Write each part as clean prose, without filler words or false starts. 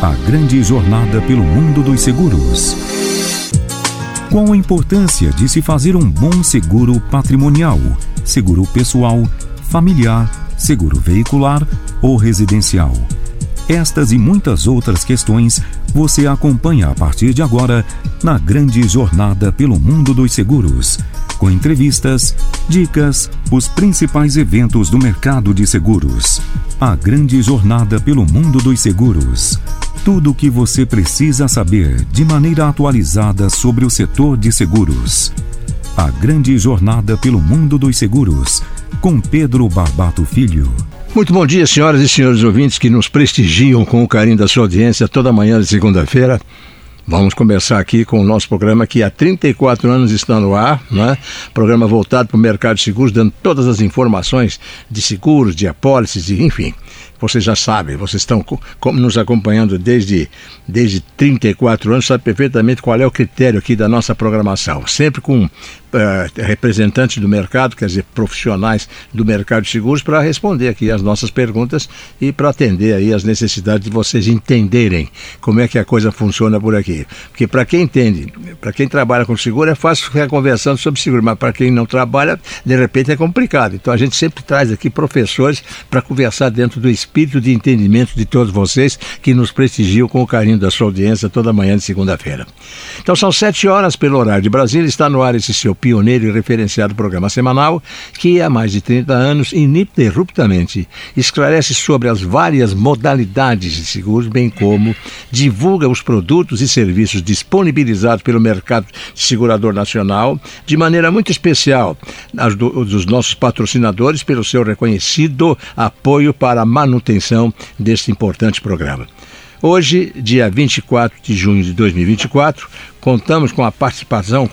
A grande jornada pelo mundo dos seguros. Qual a importância de se fazer um bom seguro patrimonial, seguro pessoal, familiar, seguro veicular ou residencial? Estas e muitas outras questões você acompanha a partir de agora na grande jornada pelo mundo dos seguros, com entrevistas, dicas, os principais eventos do mercado de seguros. A grande jornada pelo mundo dos seguros. Tudo o que você precisa saber de maneira atualizada sobre o setor de seguros. A grande jornada pelo mundo dos seguros, com Pedro Barbato Filho. Muito bom dia, senhoras e senhores ouvintes que nos prestigiam com o carinho da sua audiência toda manhã de segunda-feira. Vamos começar aqui com o nosso programa que há 34 anos está no ar, né? Programa voltado para o mercado de seguros, dando todas as informações de seguros, de apólices, enfim. Vocês já sabem, vocês estão nos acompanhando desde 34 anos, sabe perfeitamente qual é o critério aqui da nossa programação. Sempre com representantes do mercado, quer dizer, profissionais do mercado de seguros, para responder aqui as nossas perguntas e para atender aí as necessidades de vocês entenderem como é que a coisa funciona por aqui. Porque para quem entende, para quem trabalha com seguro, é fácil ficar conversando sobre seguro, mas para quem não trabalha, de repente é complicado. Então a gente sempre traz aqui professores para conversar dentro do espírito de entendimento de todos vocês que nos prestigiam com o carinho da sua audiência toda manhã de segunda-feira. Então são 7 horas pelo horário de Brasília, está no ar esse seu pioneiro e referenciado programa semanal que há mais de 30 anos ininterruptamente esclarece sobre as várias modalidades de seguros, bem como divulga os produtos e serviços disponibilizados pelo mercado segurador nacional, de maneira muito especial dos nossos patrocinadores pelo seu reconhecido apoio para a manutenção deste importante programa. Hoje, dia 24 de junho de 2024, contaremos com a participação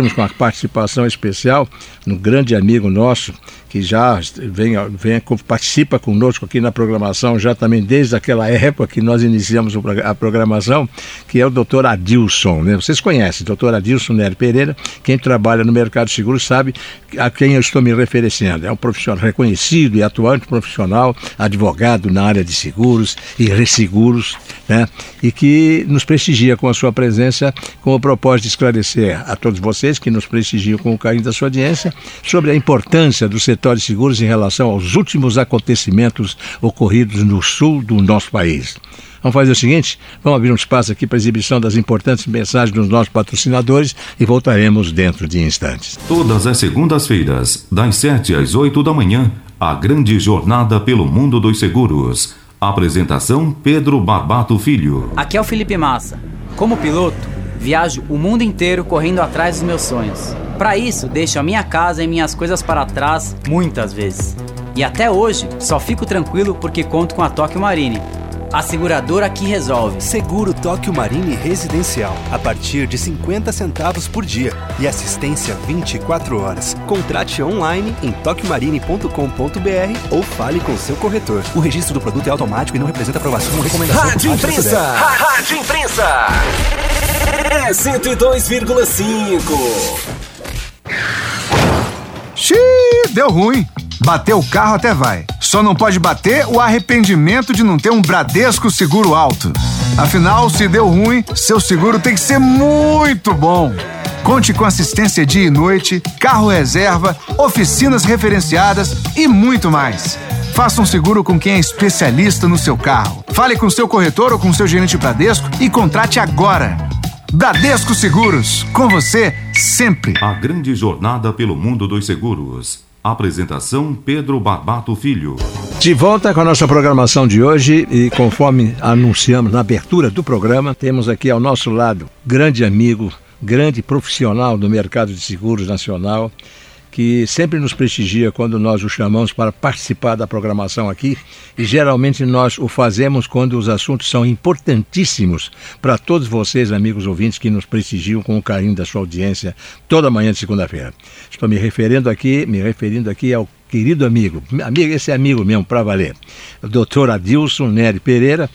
especial no grande amigo nosso, que já participa conosco aqui na programação, já também desde aquela época que nós iniciamos a programação, que é o Dr. Adilson, né? Vocês conhecem, Dr. Adilson Nery Pereira, quem trabalha no mercado de seguros sabe a quem eu estou me referenciando. É um profissional reconhecido e atuante profissional, advogado na área de seguros e resseguros, né? E que nos prestigia com a sua presença, com o propósito de esclarecer a todos vocês que nos prestigiam com o carinho da sua audiência sobre a importância do setor de seguros em relação aos últimos acontecimentos ocorridos no sul do nosso país. Vamos fazer o seguinte, vamos abrir um espaço aqui para a exibição das importantes mensagens dos nossos patrocinadores e voltaremos dentro de instantes. Todas as segundas-feiras, das 7 às 8 da manhã, a grande jornada pelo mundo dos seguros. Apresentação Pedro Barbato Filho. Aqui é o Felipe Massa. Como piloto, viajo o mundo inteiro correndo atrás dos meus sonhos. Para isso, deixo a minha casa e minhas coisas para trás muitas vezes. E até hoje, só fico tranquilo porque conto com a Tóquio Marine, a seguradora que resolve. Seguro Tóquio Marine Residencial, a partir de 50 centavos por dia e assistência 24 horas. Contrate online em tokyomarine.com.br ou fale com seu corretor. O registro do produto é automático e não representa aprovação ou recomendação. Rádio Imprensa! Rádio Imprensa! É 102,5. Xiii, deu ruim. Bater o carro até vai. Só não pode bater o arrependimento de não ter um Bradesco Seguro Alto. Afinal, se deu ruim, seu seguro tem que ser muito bom. Conte com assistência dia e noite, carro reserva, oficinas referenciadas e muito mais. Faça um seguro com quem é especialista no seu carro. Fale com seu corretor ou com seu gerente Bradesco e contrate agora. Bradesco Seguros, com você sempre. A grande jornada pelo mundo dos seguros. Apresentação Pedro Barbato Filho. De volta com a nossa programação de hoje e conforme anunciamos na abertura do programa, temos aqui ao nosso lado grande amigo, grande profissional do mercado de seguros nacional, que sempre nos prestigia quando nós o chamamos para participar da programação aqui, e geralmente nós o fazemos quando os assuntos são importantíssimos para todos vocês, amigos ouvintes, que nos prestigiam com o carinho da sua audiência toda manhã de segunda-feira. Estou me referindo aqui ao querido amigo, esse é amigo mesmo, para valer, o Dr. Adilson Nery Pereira,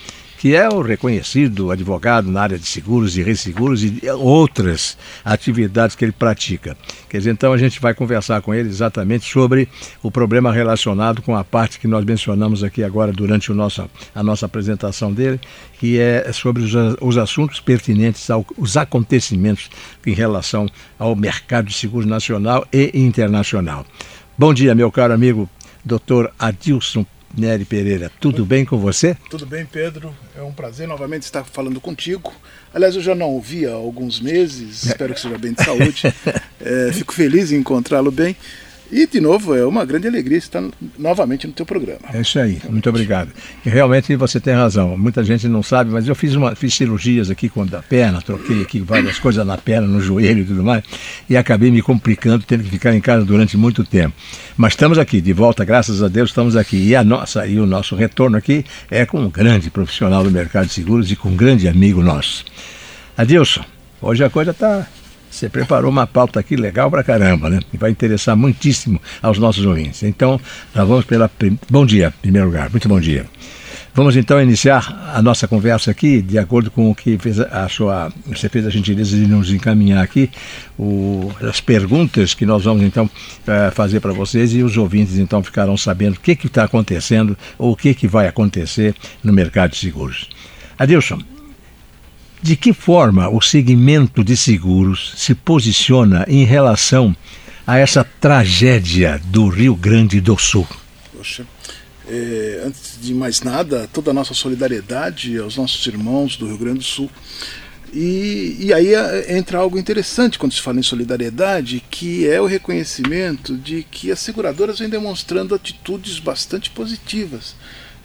que é o reconhecido advogado na área de seguros e resseguros e outras atividades que ele pratica. Quer dizer, então a gente vai conversar com ele exatamente sobre o problema relacionado com a parte que nós mencionamos aqui agora durante a nossa apresentação dele, que é sobre os assuntos pertinentes aos acontecimentos em relação ao mercado de seguros nacional e internacional. Bom dia, meu caro amigo Dr. Adilson Neri Pereira. Tudo bem com você? Tudo bem, Pedro. É um prazer novamente estar falando contigo. Aliás, eu já não ouvi há alguns meses, espero que esteja bem de saúde. Fico feliz em encontrá-lo bem. E, de novo, é uma grande alegria estar novamente no teu programa. É isso aí, muito obrigado. E realmente você tem razão, muita gente não sabe, mas eu fiz cirurgias aqui com a perna, troquei aqui várias coisas na perna, no joelho e tudo mais, e acabei me complicando, tendo que ficar em casa durante muito tempo. Mas estamos aqui, de volta, graças a Deus, estamos aqui. E o nosso retorno aqui é com um grande profissional do mercado de seguros e com um grande amigo nosso. Adilson, hoje a coisa está... Você preparou uma pauta aqui legal pra caramba, né? E vai interessar muitíssimo aos nossos ouvintes. Então, nós vamos Bom dia, em primeiro lugar. Muito bom dia. Vamos então iniciar a nossa conversa aqui, de acordo com o que você fez a gentileza de nos encaminhar aqui, as perguntas que nós vamos então fazer para vocês, e os ouvintes então ficarão sabendo o que está acontecendo ou o que vai acontecer no mercado de seguros. Adilson, de que forma o segmento de seguros se posiciona em relação a essa tragédia do Rio Grande do Sul? Poxa, antes de mais nada, toda a nossa solidariedade aos nossos irmãos do Rio Grande do Sul. E aí entra algo interessante quando se fala em solidariedade, que é o reconhecimento de que as seguradoras vêm demonstrando atitudes bastante positivas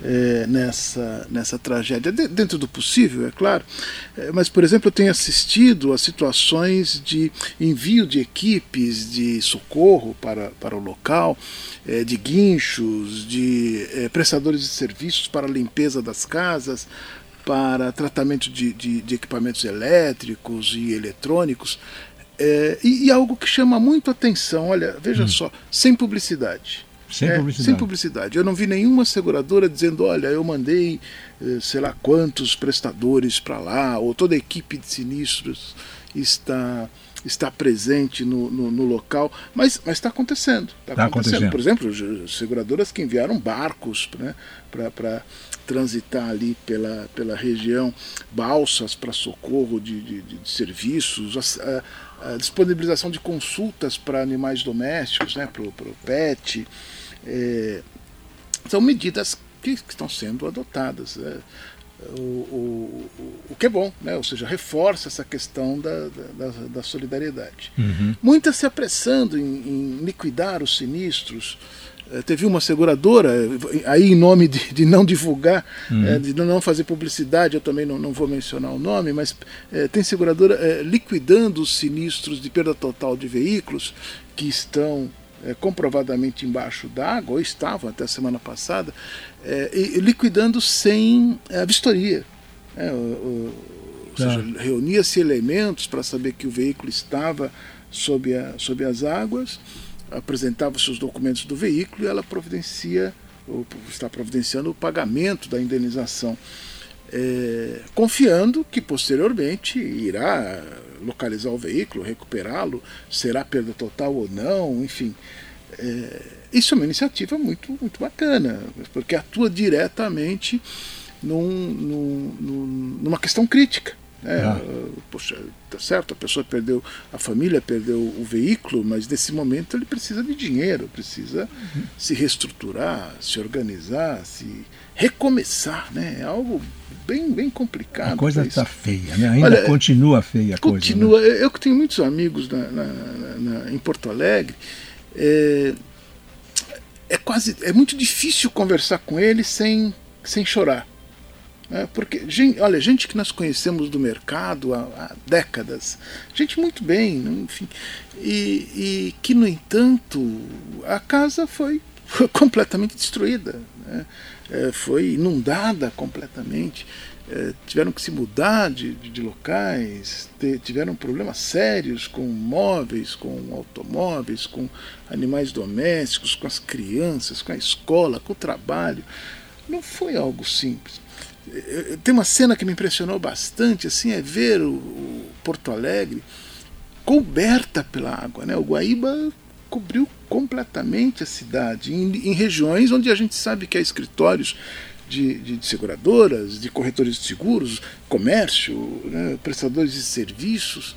nessa tragédia, dentro do possível, é claro, mas, por exemplo, eu tenho assistido a situações de envio de equipes de socorro para o local, de guinchos, de prestadores de serviços para a limpeza das casas, para tratamento de equipamentos elétricos e eletrônicos, e algo que chama muito atenção, olha, veja só, sem publicidade. Sem publicidade. Eu não vi nenhuma seguradora dizendo, olha, eu mandei sei lá quantos prestadores para lá, ou toda a equipe de sinistros está presente no local, mas está acontecendo. Está acontecendo. Por exemplo, seguradoras que enviaram barcos, né, para transitar ali pela região, balsas para socorro de serviços, a disponibilização de consultas para animais domésticos, né, para o PET. São medidas que estão sendo adotadas, o que é bom, né? Ou seja, reforça essa questão da solidariedade. Muitas se apressando em liquidar os sinistros. Teve uma seguradora, aí em nome de não divulgar, de não fazer publicidade, eu também não vou mencionar o nome, mas tem seguradora liquidando os sinistros de perda total de veículos que estão comprovadamente embaixo d'água, ou estavam até a semana passada, e liquidando sem vistoria. Ou seja, reunia-se elementos para saber que o veículo estava sob as águas, apresentava-se os documentos do veículo e ela está providenciando o pagamento da indenização, confiando que posteriormente irá localizar o veículo, recuperá-lo, será perda total ou não, enfim. Isso é uma iniciativa muito, muito bacana, porque atua diretamente numa questão crítica. Poxa, tá certo, a família perdeu o veículo, mas nesse momento ele precisa de dinheiro, precisa se reestruturar, se organizar, se recomeçar, né? É algo bem complicado. A coisa está feia, né? Ainda continua feia a coisa. Continua. Né? Eu que tenho muitos amigos em Porto Alegre, é muito difícil conversar com eles sem chorar. Porque, gente que nós conhecemos do mercado há décadas, gente muito bem, enfim, e que, no entanto, a casa foi completamente destruída, né? Foi inundada completamente, tiveram que se mudar de locais, tiveram problemas sérios com móveis, com automóveis, com animais domésticos, com as crianças, com a escola, com o trabalho. Não foi algo simples. Tem uma cena que me impressionou bastante, assim, é ver o Porto Alegre coberta pela água, né? O Guaíba cobriu completamente a cidade, em regiões onde a gente sabe que há escritórios de seguradoras, de corretores de seguros, comércio, né, prestadores de serviços.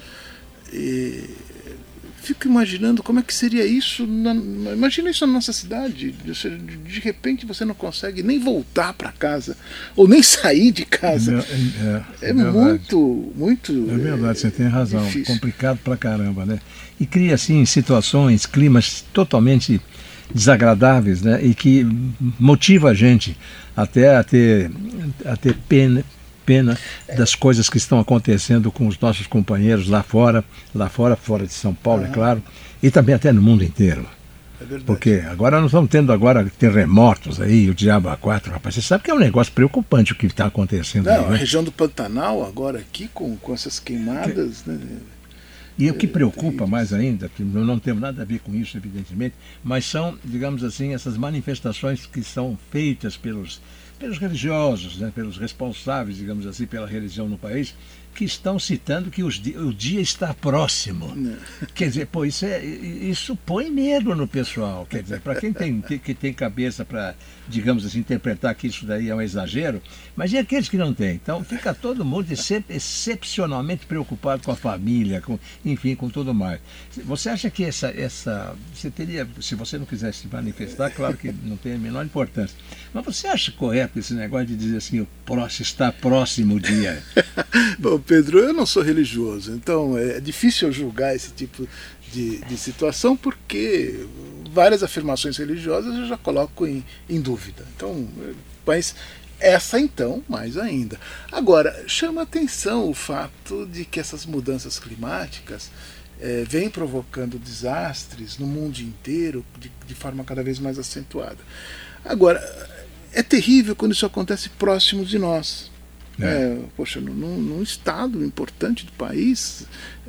Fico imaginando como é que seria isso. Imagina isso na nossa cidade. De repente você não consegue nem voltar para casa, ou nem sair de casa. É muito. É verdade, você tem razão. Difícil. Complicado pra caramba, né? E cria, assim, situações, climas totalmente desagradáveis, né? E que motiva a gente até a ter pena das coisas que estão acontecendo com os nossos companheiros lá fora de São Paulo, é claro, e também até no mundo inteiro. É verdade. Porque agora nós estamos tendo terremotos aí, o diabo A4, rapaz. Você sabe que é um negócio preocupante o que está acontecendo aí, Não, a né? região do Pantanal agora aqui com essas queimadas, né? E o que preocupa mais ainda, que não tem nada a ver com isso, evidentemente, mas são, digamos assim, essas manifestações que são feitas pelos religiosos, né, pelos responsáveis, digamos assim, pela religião no país, que estão citando que o dia está próximo. Não. Quer dizer, pô, isso põe medo no pessoal. Quer dizer, para quem tem cabeça para, digamos assim, interpretar que isso daí é um exagero, mas e aqueles que não têm? Então fica todo mundo excepcionalmente preocupado com a família, enfim, com tudo mais. Você acha que você teria, se você não quisesse se manifestar, claro que não tem a menor importância, mas você acha correto esse negócio de dizer assim, está próximo o dia? Bom, Pedro, eu não sou religioso, então é difícil eu julgar esse tipo de situação, porque várias afirmações religiosas eu já coloco em dúvida. Então, mas essa então, mais ainda. Agora, chama atenção o fato de que essas mudanças climáticas vêm provocando desastres no mundo inteiro de forma cada vez mais acentuada. Agora, é terrível quando isso acontece próximo de nós. Poxa, num estado importante do país,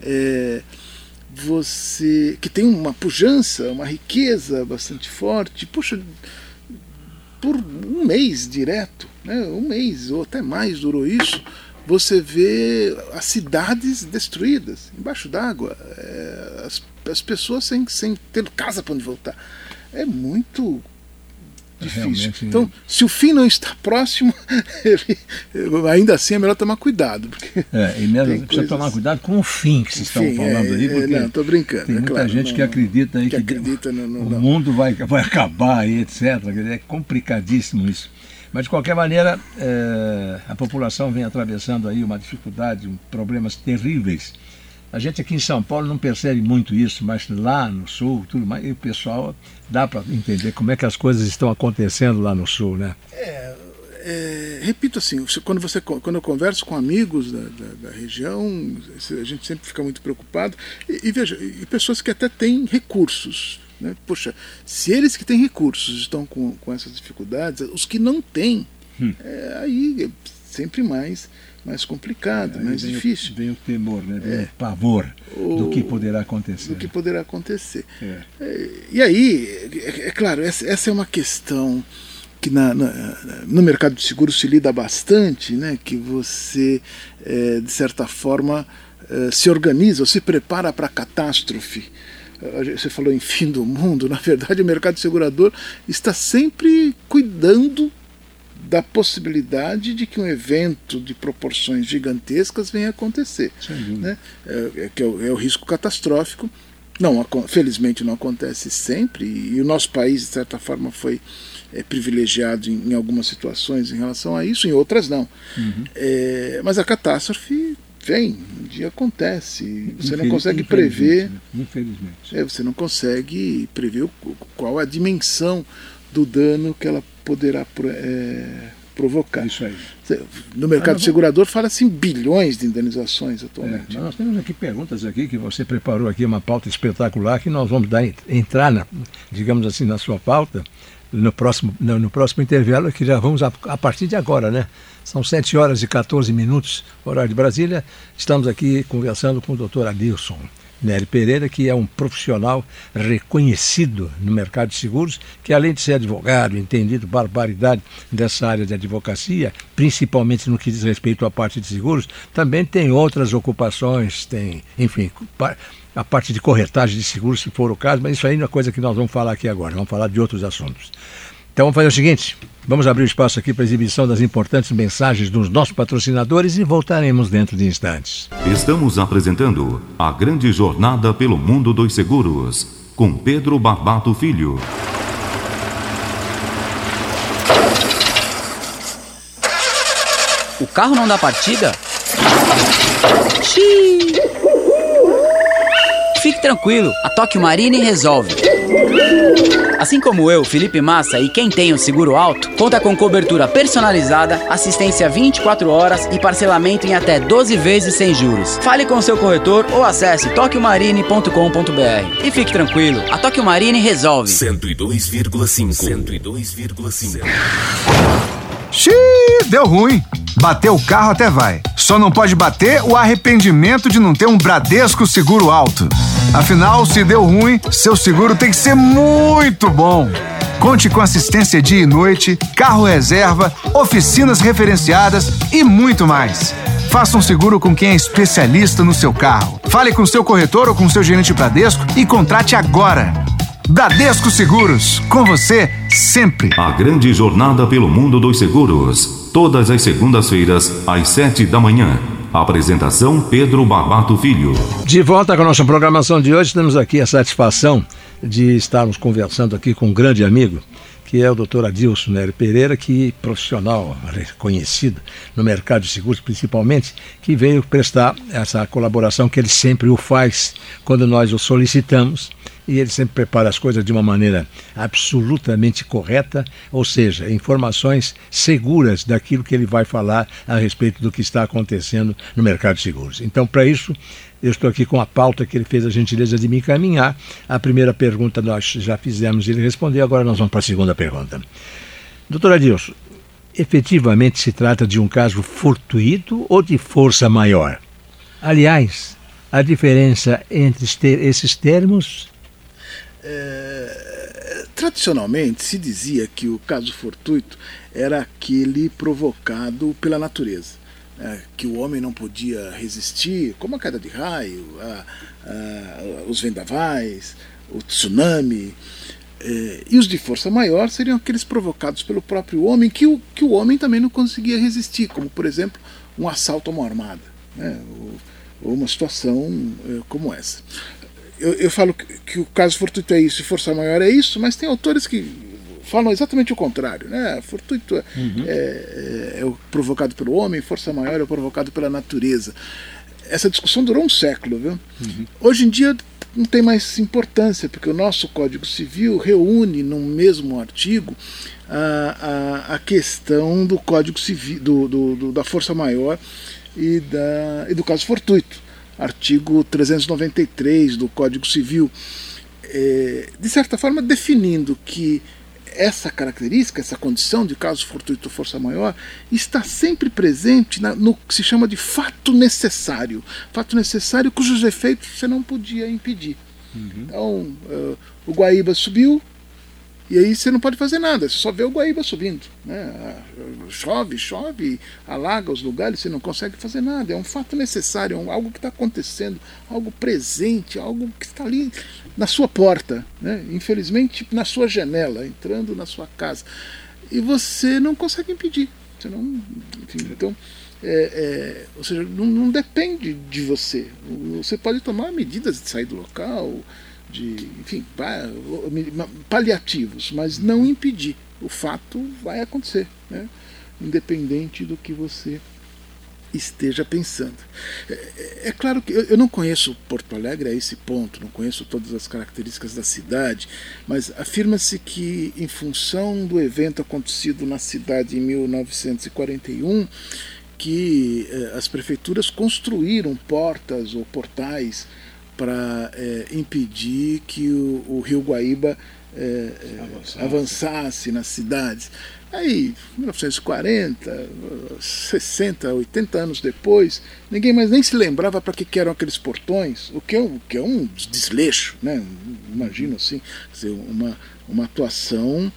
você que tem uma pujança, uma riqueza bastante forte, puxa, por um mês direto, né, um mês ou até mais durou isso, você vê as cidades destruídas, embaixo d'água, as pessoas sem ter casa para onde voltar. É muito difícil. Realmente. Então, se o fim não está próximo, ainda assim é melhor tomar cuidado. Porque e mesmo precisa tomar cuidado com o fim que vocês estão falando aí, porque não, estou brincando. tem muita gente que acredita aí que o mundo vai acabar aí, etc. É complicadíssimo isso. Mas de qualquer maneira, a população vem atravessando aí uma dificuldade, problemas terríveis. A gente aqui em São Paulo não percebe muito isso, mas lá no Sul, tudo mais, e o pessoal dá para entender como é que as coisas estão acontecendo lá no Sul, né? Repito assim, quando eu converso com amigos da região, a gente sempre fica muito preocupado. E veja, e pessoas que até têm recursos, né? Poxa, se eles que têm recursos estão com essas dificuldades, os que não têm, aí é sempre mais complicado, mais difícil. Vem o temor, né? Vem o pavor do que poderá acontecer. E aí, é claro, essa é uma questão que no mercado de seguros se lida bastante, né? Que você, de certa forma, se organiza ou se prepara para a catástrofe. Você falou em fim do mundo, na verdade o mercado segurador está sempre cuidando da possibilidade de que um evento de proporções gigantescas venha a acontecer, né? É o risco catastrófico. Não, felizmente não acontece sempre, e o nosso país, de certa forma, foi privilegiado em algumas situações em relação a isso, em outras não. Mas a catástrofe vem, um dia acontece, você não consegue prever. Infelizmente. Você não consegue prever qual a dimensão do dano que ela poderá provocar. Isso aí. No mercado segurador fala-se em bilhões de indenizações atualmente. Nós temos aqui perguntas aqui que você preparou aqui, uma pauta espetacular que nós vamos entrar, digamos assim, na sua pauta no próximo intervalo, que já vamos a partir de agora, né? São 7h14, horário de Brasília. Estamos aqui conversando com o Dr. Adilson, Nery Pereira, que é um profissional reconhecido no mercado de seguros, que além de ser advogado, entendido barbaridade dessa área de advocacia, principalmente no que diz respeito à parte de seguros, também tem outras ocupações, tem, enfim, a parte de corretagem de seguros, se for o caso, mas isso aí não é coisa que nós vamos falar aqui agora, vamos falar de outros assuntos. Então vamos fazer o seguinte, vamos abrir o espaço aqui para a exibição das importantes mensagens dos nossos patrocinadores e voltaremos dentro de instantes. Estamos apresentando a grande jornada pelo mundo dos seguros, com Pedro Barbato Filho. O carro não dá partida? Xiii! Fique tranquilo, a Tóquio Marine resolve. Assim como eu, Felipe Massa e quem tem o seguro alto, conta com cobertura personalizada, assistência 24 horas e parcelamento em até 12 vezes sem juros. Fale com seu corretor ou acesse tokyomarine.com.br. E fique tranquilo, a Tóquio Marine resolve. 102,5. 102,5. Xiii, deu ruim. Bateu o carro até vai. Só não pode bater o arrependimento de não ter um Bradesco Seguro Alto. Afinal, se deu ruim, seu seguro tem que ser muito bom. Conte com assistência dia e noite, carro reserva, oficinas referenciadas e muito mais. Faça um seguro com quem é especialista no seu carro. Fale com seu corretor ou com seu gerente Bradesco e contrate agora. Bradesco Seguros, com você sempre. A grande jornada pelo mundo dos seguros, todas as segundas-feiras, às 7 da manhã. Apresentação Pedro Barbato Filho. De volta com a nossa programação de hoje, temos aqui a satisfação de estarmos conversando aqui com um grande amigo, que é o Dr. Adilson Nery Pereira, que profissional reconhecido no mercado de seguros, principalmente, que veio prestar essa colaboração que ele sempre o faz quando nós o solicitamos. E ele sempre prepara as coisas de uma maneira absolutamente correta, ou seja, informações seguras daquilo que ele vai falar a respeito do que está acontecendo no mercado de seguros. Então, para isso, eu estou aqui com a pauta que ele fez a gentileza de me encaminhar. A primeira pergunta nós já fizemos e ele respondeu, agora nós vamos para a segunda pergunta. Doutor Adilson, efetivamente se trata de um caso fortuito ou de força maior? Aliás, a diferença entre esses termos... Tradicionalmente se dizia que o caso fortuito era aquele provocado pela natureza, que o homem não podia resistir, como a queda de raio, os vendavais, o tsunami, e os de força maior seriam aqueles provocados pelo próprio homem, que o homem também não conseguia resistir, como por exemplo um assalto a mão armada, ou uma situação como essa. Eu falo que o caso fortuito é isso e força maior é isso, mas tem autores que falam exatamente o contrário, né? Fortuito é o provocado pelo homem, força maior é o provocado pela natureza. Essa discussão durou um século, viu? Hoje em dia não tem mais importância, porque o nosso Código Civil reúne num mesmo artigo a questão do Código Civil, da força maior e do caso fortuito. Artigo 393 do Código Civil, de certa forma definindo que essa característica, essa condição de caso fortuito ou força maior, está sempre presente no que se chama de fato necessário cujos efeitos você não podia impedir. Então, o Guaíba subiu, e aí você não pode fazer nada, você só vê o Guaíba subindo, né? Chove, alaga os lugares, você não consegue fazer nada. É um fato necessário, algo que está acontecendo, algo presente, algo que está ali na sua porta, né? Infelizmente na sua janela, entrando na sua casa. E você não consegue impedir. Você não, enfim, então, ou seja, não depende de você. Você pode tomar medidas de sair do local, enfim, paliativos, mas não impedir. O fato vai acontecer, né? Independente do que você esteja pensando. É claro que eu não conheço Porto Alegre a esse ponto, não conheço todas as características da cidade, mas afirma-se que, em função do evento acontecido na cidade em 1941, que as prefeituras construíram portas ou portais para impedir que o rio Guaíba avançasse nas cidades. Aí, 1940, 60, 80 anos depois, ninguém mais nem se lembrava para que eram aqueles portões, o que é um desleixo, né? Imagino assim, quer dizer, uma atuação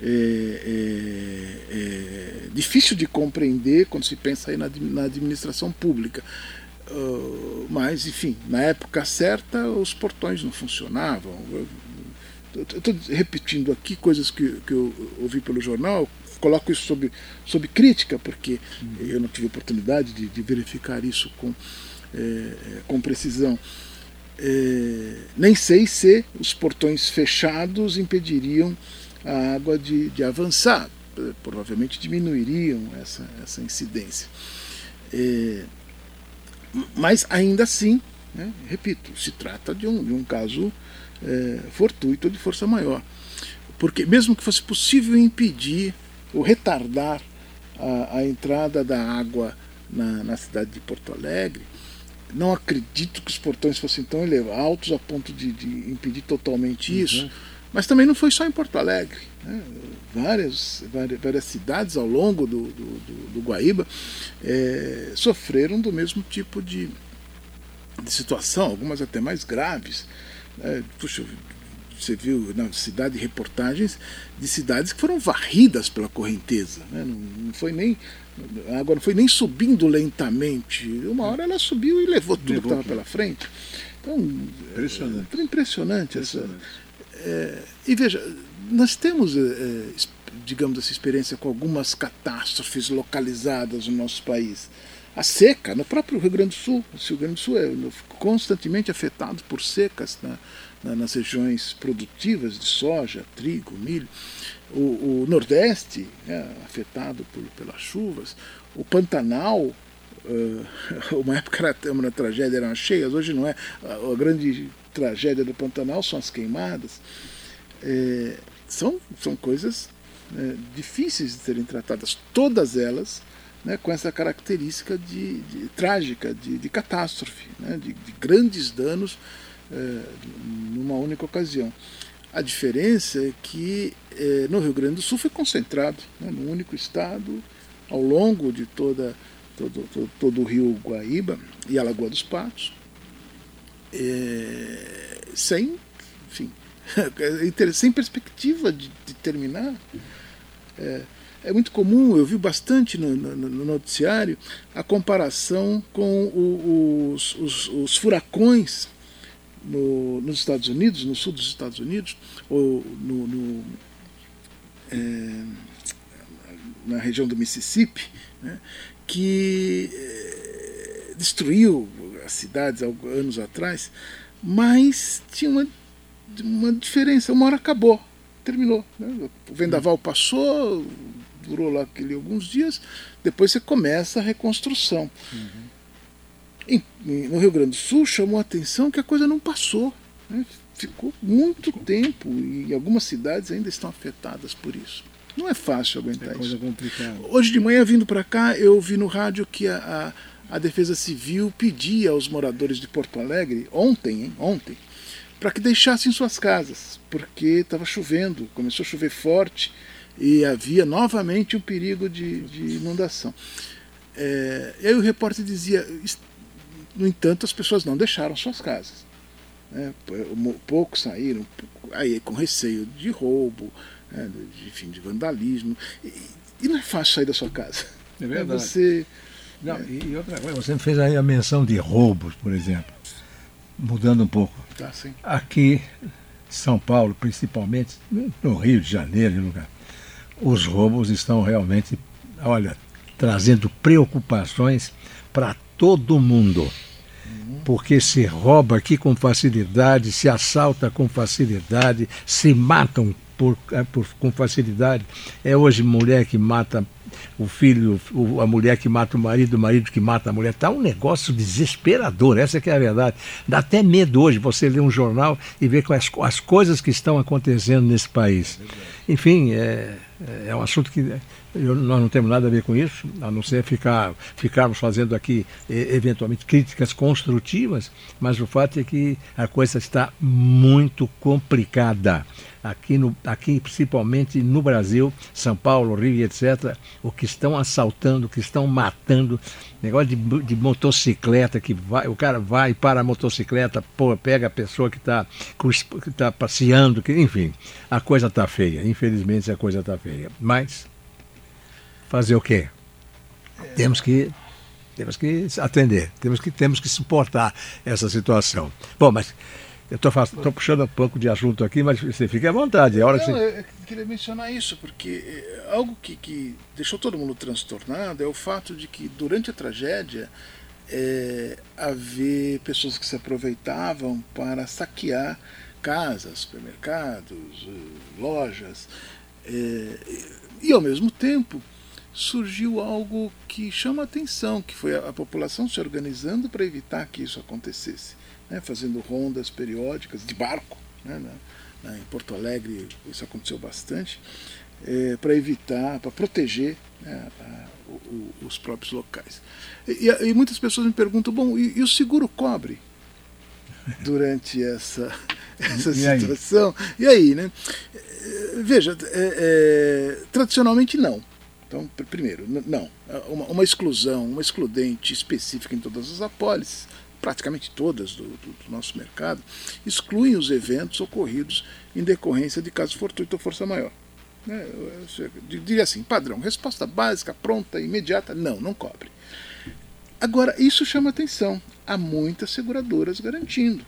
difícil de compreender quando se pensa aí na administração pública. Mas, enfim, na época certa os portões não funcionavam. Eu estou repetindo aqui coisas que eu ouvi pelo jornal, coloco isso sob crítica, porque eu não tive oportunidade de verificar isso com precisão. Nem sei se os portões fechados impediriam a água de avançar, provavelmente diminuiriam essa incidência. Mas ainda assim, né, repito, se trata de um caso fortuito de força maior. Porque mesmo que fosse possível impedir ou retardar a entrada da água na cidade de Porto Alegre, não acredito que os portões fossem tão altos a ponto de impedir totalmente isso. Mas também não foi só em Porto Alegre, né? Várias cidades ao longo do Guaíba sofreram do mesmo tipo de situação, algumas até mais graves. Puxa, você viu na cidade reportagens de cidades que foram varridas pela correnteza, né? A água não foi nem subindo lentamente, uma hora ela subiu e levou tudo que estava pela frente. Então, impressionante. E veja, nós temos, digamos, essa experiência com algumas catástrofes localizadas no nosso país. A seca, no próprio Rio Grande do Sul. O Rio Grande do Sul é constantemente afetado por secas nas regiões produtivas de soja, trigo, milho. O Nordeste é afetado pelas chuvas. O Pantanal, uma época era uma tragédia, eram as cheias, hoje não é. A grande tragédia do Pantanal são as queimadas. São coisas difíceis de serem tratadas, todas elas, né, com essa característica trágica, de catástrofe, né, de grandes danos numa única ocasião. A diferença é que no Rio Grande do Sul foi concentrado, né, num único estado, ao longo de todo o rio Guaíba e a Lagoa dos Patos, sem perspectiva de terminar. É muito comum, eu vi bastante no noticiário, a comparação com os furacões nos Estados Unidos, no sul dos Estados Unidos, ou na região do Mississippi, né, que destruiu as cidades há anos atrás, mas tinha uma diferença. Uma hora acabou, terminou, né? O vendaval passou, durou lá alguns dias, depois você começa a reconstrução. No Rio Grande do Sul chamou a atenção que a coisa não passou, né? Ficou muito tempo e algumas cidades ainda estão afetadas por isso. Não é fácil aguentar isso. Complicada. Hoje de manhã, vindo para cá, eu vi no rádio que a Defesa Civil pedia aos moradores de Porto Alegre, ontem, para que deixassem suas casas, porque estava chovendo, começou a chover forte e havia novamente um perigo de inundação. E aí o repórter dizia, no entanto, as pessoas não deixaram suas casas. Poucos saíram, aí com receio de roubo, de vandalismo. E não é fácil sair da sua casa. É verdade. E outra coisa, você fez aí a menção de roubos, por exemplo. Mudando um pouco. Sim. Aqui, São Paulo, principalmente, no Rio de Janeiro, os roubos estão realmente, trazendo preocupações para todo mundo. Porque se rouba aqui com facilidade, se assalta com facilidade, se matam com facilidade. É hoje mulher que mata o filho, a mulher que mata o marido que mata a mulher. Está um negócio desesperador, essa que é a verdade. Dá até medo hoje você ler um jornal e ver as coisas que estão acontecendo nesse país. enfim, é um assunto que nós não temos nada a ver com isso, a não ser ficarmos fazendo aqui, eventualmente, críticas construtivas, mas o fato é que a coisa está muito complicada. Aqui principalmente no Brasil, São Paulo, Rio, etc., o que estão assaltando, o que estão matando, negócio de motocicleta, o cara vai para a motocicleta, pega a pessoa que está passeando, enfim, a coisa está feia, infelizmente a coisa está feia. Mas fazer o quê? Temos que atender, temos que suportar essa situação. Bom, mas eu estou puxando um pouco de assunto aqui, mas você fique à vontade. É hora que você... Eu queria mencionar isso, porque algo que deixou todo mundo transtornado é o fato de que, durante a tragédia, haver pessoas que se aproveitavam para saquear casas, supermercados, lojas, e, ao mesmo tempo, surgiu algo que chama a atenção, que foi a população se organizando para evitar que isso acontecesse. Fazendo rondas periódicas de barco, em Porto Alegre isso aconteceu bastante, para evitar, para proteger os próprios locais. E muitas pessoas me perguntam, bom, e o seguro cobre durante essa situação? E aí, né? Veja, tradicionalmente não. Então, primeiro, não. Uma excludente específica em todas as apólices, praticamente todas do nosso mercado, excluem os eventos ocorridos em decorrência de caso fortuito ou força maior. Diria assim, padrão, resposta básica, pronta, imediata, não cobre. Agora, isso chama atenção. Há muitas seguradoras garantindo.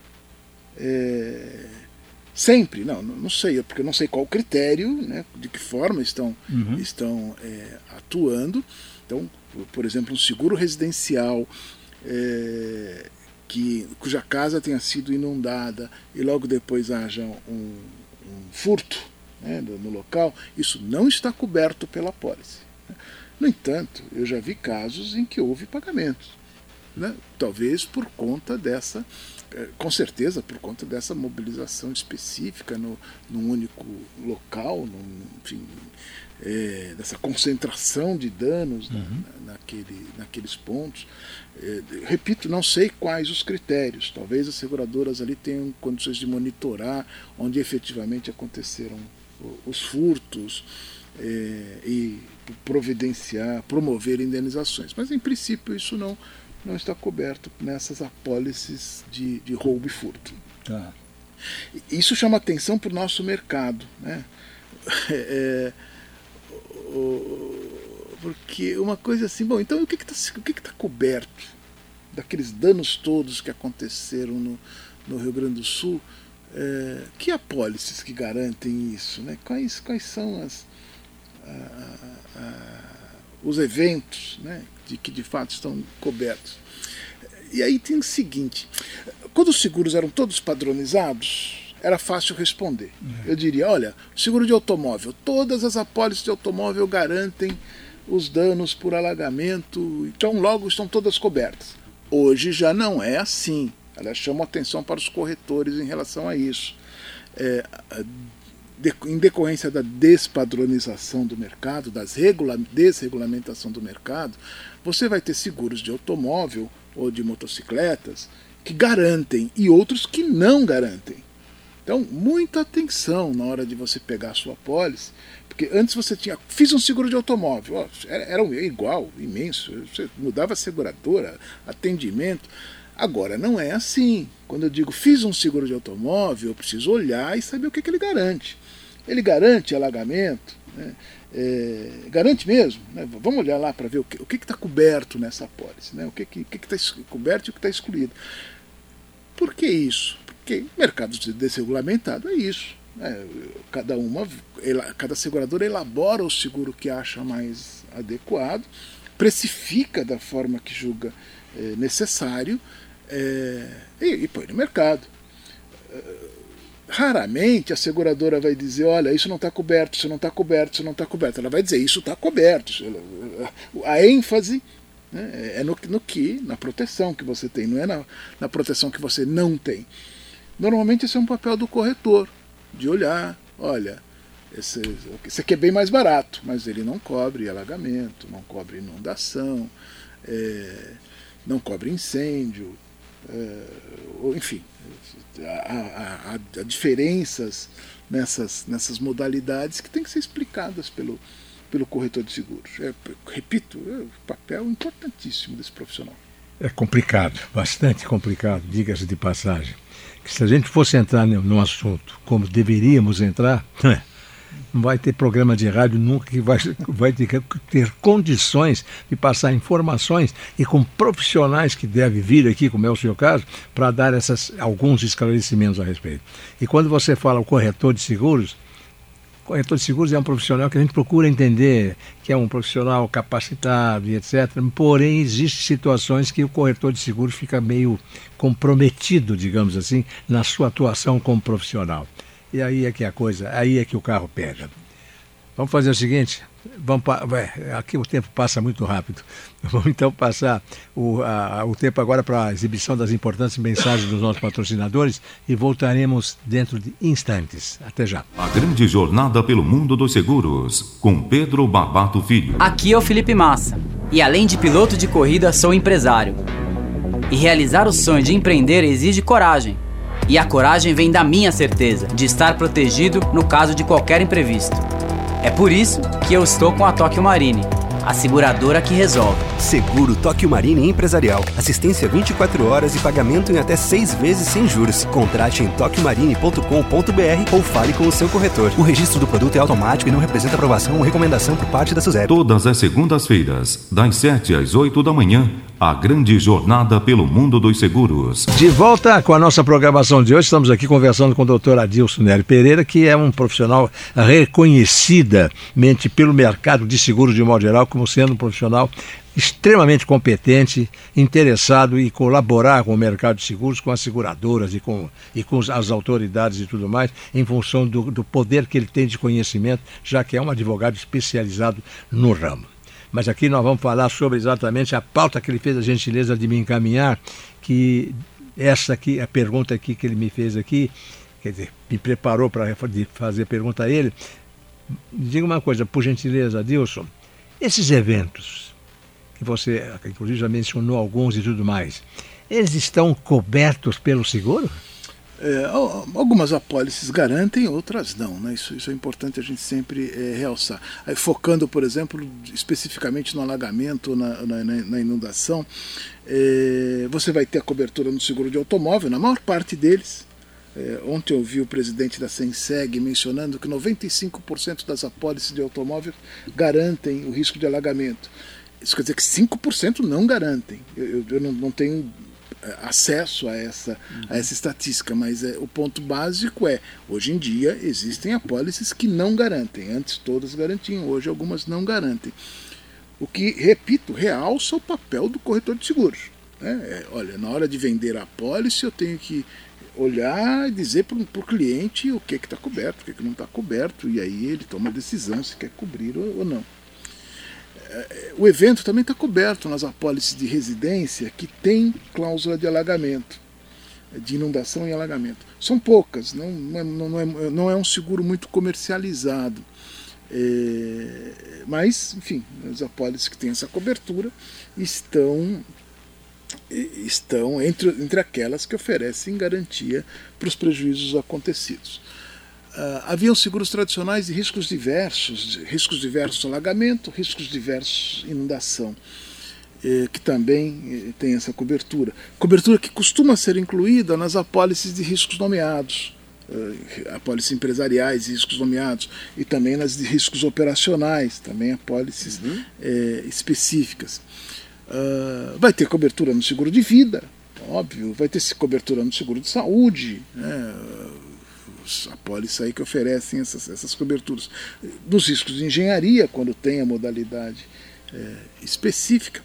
Sempre, não sei, porque eu não sei qual o critério, de que forma estão atuando. Então, por exemplo, um seguro residencial cuja casa tenha sido inundada e logo depois haja um furto no local, isso não está coberto pela apólice. No entanto, eu já vi casos em que houve pagamentos, talvez por conta dessa, com certeza por conta dessa mobilização específica num único local, enfim, dessa concentração de danos naqueles pontos. Repito, não sei quais os critérios, talvez as seguradoras ali tenham condições de monitorar onde efetivamente aconteceram os furtos e promover indenizações, mas em princípio isso não está coberto nessas apólices de roubo e furto. Tá. Isso chama atenção para o nosso mercado, porque uma coisa assim, bom, então o que está coberto daqueles danos todos que aconteceram no Rio Grande do Sul? Que apólices que garantem isso? Quais são os eventos que de fato estão cobertos? E aí tem o seguinte, quando os seguros eram todos padronizados, era fácil responder. Eu diria, olha, seguro de automóvel, todas as apólices de automóvel garantem os danos por alagamento, então logo estão todas cobertas. Hoje já não é assim. Elas chamam atenção para os corretores em relação a isso. Em decorrência da despadronização do mercado, desregulamentação do mercado, você vai ter seguros de automóvel ou de motocicletas que garantem e outros que não garantem. Então, muita atenção na hora de você pegar a sua apólice, porque antes você fiz um seguro de automóvel, era igual, imenso, você mudava a seguradora, atendimento. Agora, não é assim. Quando eu digo fiz um seguro de automóvel, eu preciso olhar e saber o que ele garante. Ele garante alagamento? Garante mesmo? Vamos olhar lá para ver o que está coberto nessa apólice, o que está coberto e o que está excluído. Por que isso? Porque mercado desregulamentado é isso. Cada seguradora elabora o seguro que acha mais adequado, precifica da forma que julga necessário e põe no mercado. Raramente a seguradora vai dizer, olha, isso não está coberto, isso não está coberto, isso não está coberto. Ela vai dizer, isso está coberto. A ênfase é na proteção que você tem, não é na proteção que você não tem. Normalmente esse é um papel do corretor, de olhar, olha, esse aqui é bem mais barato, mas ele não cobre alagamento, não cobre inundação, não cobre incêndio, enfim, há diferenças nessas modalidades que têm que ser explicadas pelo corretor de seguros. Repito, o papel importantíssimo desse profissional. É complicado, bastante complicado, diga-se de passagem. Que se a gente fosse entrar num assunto como deveríamos entrar, não vai ter programa de rádio nunca que vai ter condições de passar informações e com profissionais que devem vir aqui, como é o seu caso, para dar alguns esclarecimentos a respeito. E quando você fala o corretor de seguros é um profissional que a gente procura entender, que é um profissional capacitado e etc. Porém, existem situações que o corretor de seguros fica meio comprometido, digamos assim, na sua atuação como profissional. E aí é que aí é que o carro pega. Vamos fazer o seguinte, aqui o tempo passa muito rápido. Vamos então passar o tempo agora para a exibição das importantes mensagens dos nossos patrocinadores e voltaremos dentro de instantes. Até já. A grande jornada pelo mundo dos seguros, com Pedro Barbato Filho. Aqui é o Felipe Massa, e além de piloto de corrida, sou empresário. E realizar o sonho de empreender exige coragem. E a coragem vem da minha certeza de estar protegido no caso de qualquer imprevisto. É por isso que eu estou com a Tóquio Marine, a seguradora que resolve. Seguro Tóquio Marine Empresarial. Assistência 24 horas e pagamento em até 6 vezes sem juros. Contrate em tokyomarine.com.br ou fale com o seu corretor. O registro do produto é automático e não representa aprovação ou recomendação por parte da SUSEP. Todas as segundas-feiras, das 7 às 8 da manhã, a grande jornada pelo mundo dos seguros. De volta com a nossa programação de hoje, estamos aqui conversando com o Dr. Adilson Nery Pereira, que é um profissional reconhecidamente pelo mercado de seguros de modo geral como sendo um profissional extremamente competente, interessado em colaborar com o mercado de seguros, com as seguradoras e com as autoridades e tudo mais, em função do poder que ele tem de conhecimento, já que é um advogado especializado no ramo. Mas aqui nós vamos falar sobre exatamente a pauta que ele fez a gentileza de me encaminhar, que essa aqui, a pergunta aqui que ele me fez aqui, quer dizer, me preparou para fazer pergunta a ele. Diga uma coisa, por gentileza, Adilson, esses eventos, que você inclusive já mencionou alguns e tudo mais, eles estão cobertos pelo seguro? Algumas apólices garantem, outras não, né? Isso é importante a gente sempre realçar. Aí, focando, por exemplo, especificamente no alagamento, na inundação, você vai ter a cobertura no seguro de automóvel, na maior parte deles. Ontem eu vi o presidente da Senseg mencionando que 95% das apólices de automóvel garantem o risco de alagamento. Isso quer dizer que 5% não garantem. Eu não tenho acesso a essa estatística, mas o ponto básico hoje em dia existem apólices que não garantem. Antes todas garantiam, hoje algumas não garantem. O que, repito, realça o papel do corretor de seguros. Olha, na hora de vender a apólice eu tenho que olhar e dizer para o cliente o que está coberto, o que não está coberto, e aí ele toma a decisão se quer cobrir ou não. O evento também está coberto nas apólices de residência que tem cláusula de alagamento, de inundação e alagamento. São poucas, não é um seguro muito comercializado. Mas, enfim, as apólices que têm essa cobertura estão entre aquelas que oferecem garantia para os prejuízos acontecidos. Haviam seguros tradicionais de riscos diversos alagamento, riscos diversos inundação, que também tem essa cobertura. Cobertura que costuma ser incluída nas apólices de riscos nomeados, apólices empresariais de riscos nomeados, e também nas de riscos operacionais, também apólices específicas. Vai ter cobertura no seguro de vida, óbvio, vai ter cobertura no seguro de saúde, apólices aí que oferecem essas coberturas. Nos riscos de engenharia, quando tem a modalidade específica,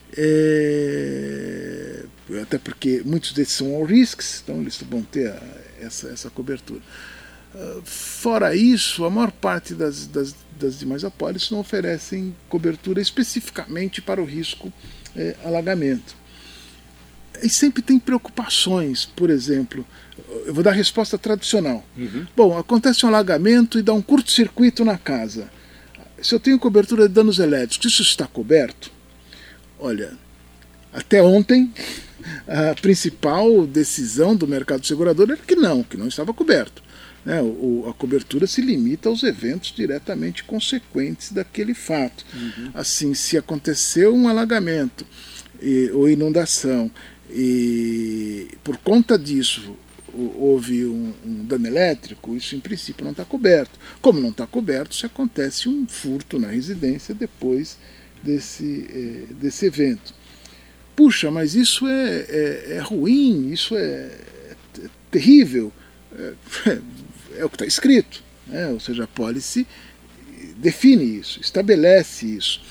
até porque muitos desses são all risks, então eles vão ter essa cobertura. Fora isso, a maior parte das demais apólices não oferecem cobertura especificamente para o risco alagamento. E sempre tem preocupações, por exemplo, eu vou dar a resposta tradicional. Bom, acontece um alagamento e dá um curto-circuito na casa. Se eu tenho cobertura de danos elétricos, isso está coberto? Olha, até ontem, a principal decisão do mercado segurador era que não estava coberto. A cobertura se limita aos eventos diretamente consequentes daquele fato. Assim, se aconteceu um alagamento ou inundação e por conta disso houve um dano elétrico, isso em princípio não está coberto. Como não está coberto, se acontece um furto na residência depois desse evento. Puxa, mas isso é ruim, isso é terrível. É o que está escrito, ou seja, a policy define isso, estabelece isso.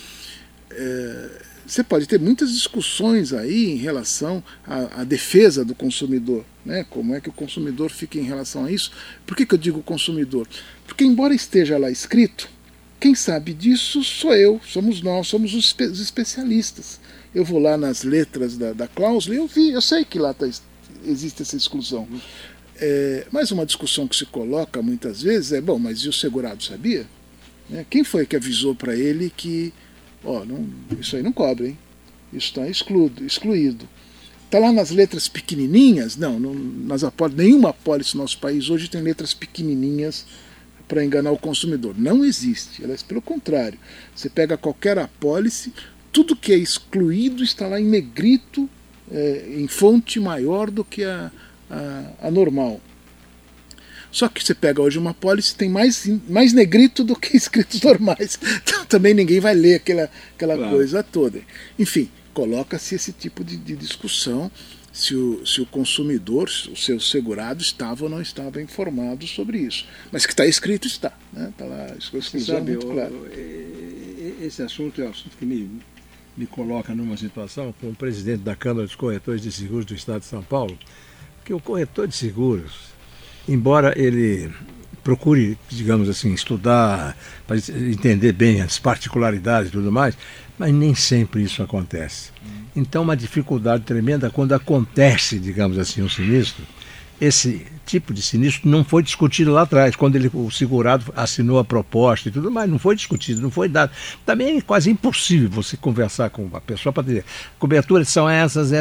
Você pode ter muitas discussões aí em relação à defesa do consumidor, como é que o consumidor fica em relação a isso. Por que eu digo consumidor? Porque embora esteja lá escrito, quem sabe disso somos nós, somos os especialistas. Eu vou lá nas letras da cláusula e eu sei que lá existe essa exclusão. Mas uma discussão que se coloca muitas vezes é, mas e o segurado sabia? Quem foi que avisou para ele que isso aí não cobre, hein? Isso está excluído. Está lá nas letras pequenininhas? Não, nenhuma apólice no nosso país hoje tem letras pequenininhas para enganar o consumidor. Não existe. Pelo contrário, você pega qualquer apólice, tudo que é excluído está lá em negrito, em fonte maior do que a normal. Só que você pega hoje uma apólice, tem mais negrito do que escritos normais. Então também ninguém vai ler aquela coisa toda. Enfim, coloca-se esse tipo de discussão se o consumidor, o seu segurado, estava ou não estava informado sobre isso. Mas que está escrito, está. Está lá, exclusão muito claro. Esse assunto é um assunto que me coloca numa situação como presidente da Câmara dos Corretores de Seguros do Estado de São Paulo, que o corretor de seguros, embora ele procure, digamos assim, estudar para entender bem as particularidades e tudo mais, mas nem sempre isso acontece. Então, uma dificuldade tremenda quando acontece, digamos assim, um sinistro. Esse tipo de sinistro não foi discutido lá atrás, quando o segurado assinou a proposta e tudo mais, não foi discutido, não foi dado. Também é quase impossível você conversar com a pessoa para dizer, coberturas são essas,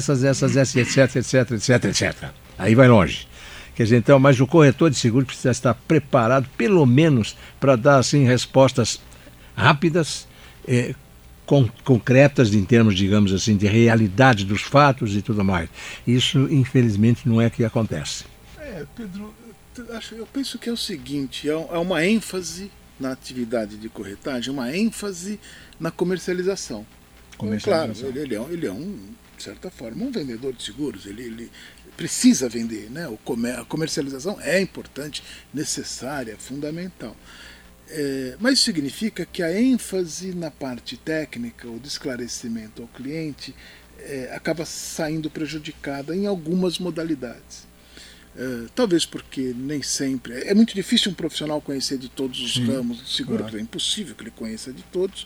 etc. Aí vai longe. Quer dizer, então, mas o corretor de seguro precisa estar preparado, pelo menos, para dar assim, respostas rápidas, concretas em termos, digamos assim, de realidade dos fatos e tudo mais. Isso, infelizmente, não é que acontece. Pedro, eu penso que é o seguinte, é uma ênfase na atividade de corretagem, uma ênfase na comercialização. Claro, ele é de certa forma, um vendedor de seguros, ele precisa vender, a comercialização é importante, necessária, fundamental. Mas isso significa que a ênfase na parte técnica, ou de esclarecimento ao cliente, acaba saindo prejudicada em algumas modalidades. Talvez porque nem sempre... É muito difícil um profissional conhecer de todos os ramos do seguro, claro. É impossível que ele conheça de todos.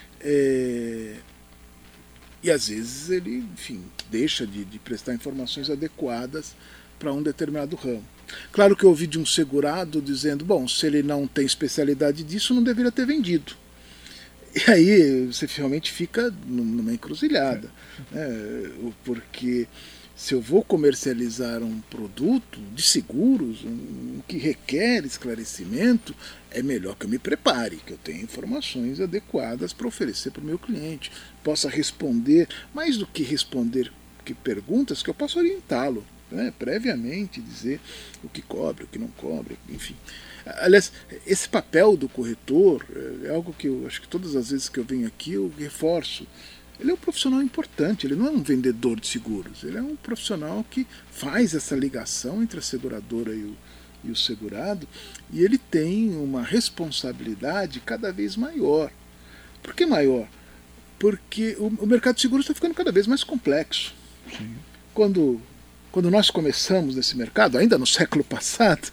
E às vezes ele, enfim, deixa de prestar informações adequadas para um determinado ramo. Claro que eu ouvi de um segurado dizendo, se ele não tem especialidade disso, não deveria ter vendido. E aí você realmente fica numa encruzilhada, porque se eu vou comercializar um produto de seguros, que requer esclarecimento, é melhor que eu me prepare, que eu tenha informações adequadas para oferecer para o meu cliente, possa responder, mais do que responder perguntas, que eu possa orientá-lo. Previamente dizer o que cobre, o que não cobre, enfim. Aliás, esse papel do corretor é algo que eu acho que todas as vezes que eu venho aqui eu reforço. Ele é um profissional importante, ele não é um vendedor de seguros, ele é um profissional que faz essa ligação entre a seguradora e o segurado, e ele tem uma responsabilidade cada vez maior. Por que maior? Porque o mercado de seguros está ficando cada vez mais complexo. Sim. Quando nós começamos nesse mercado, ainda no século passado,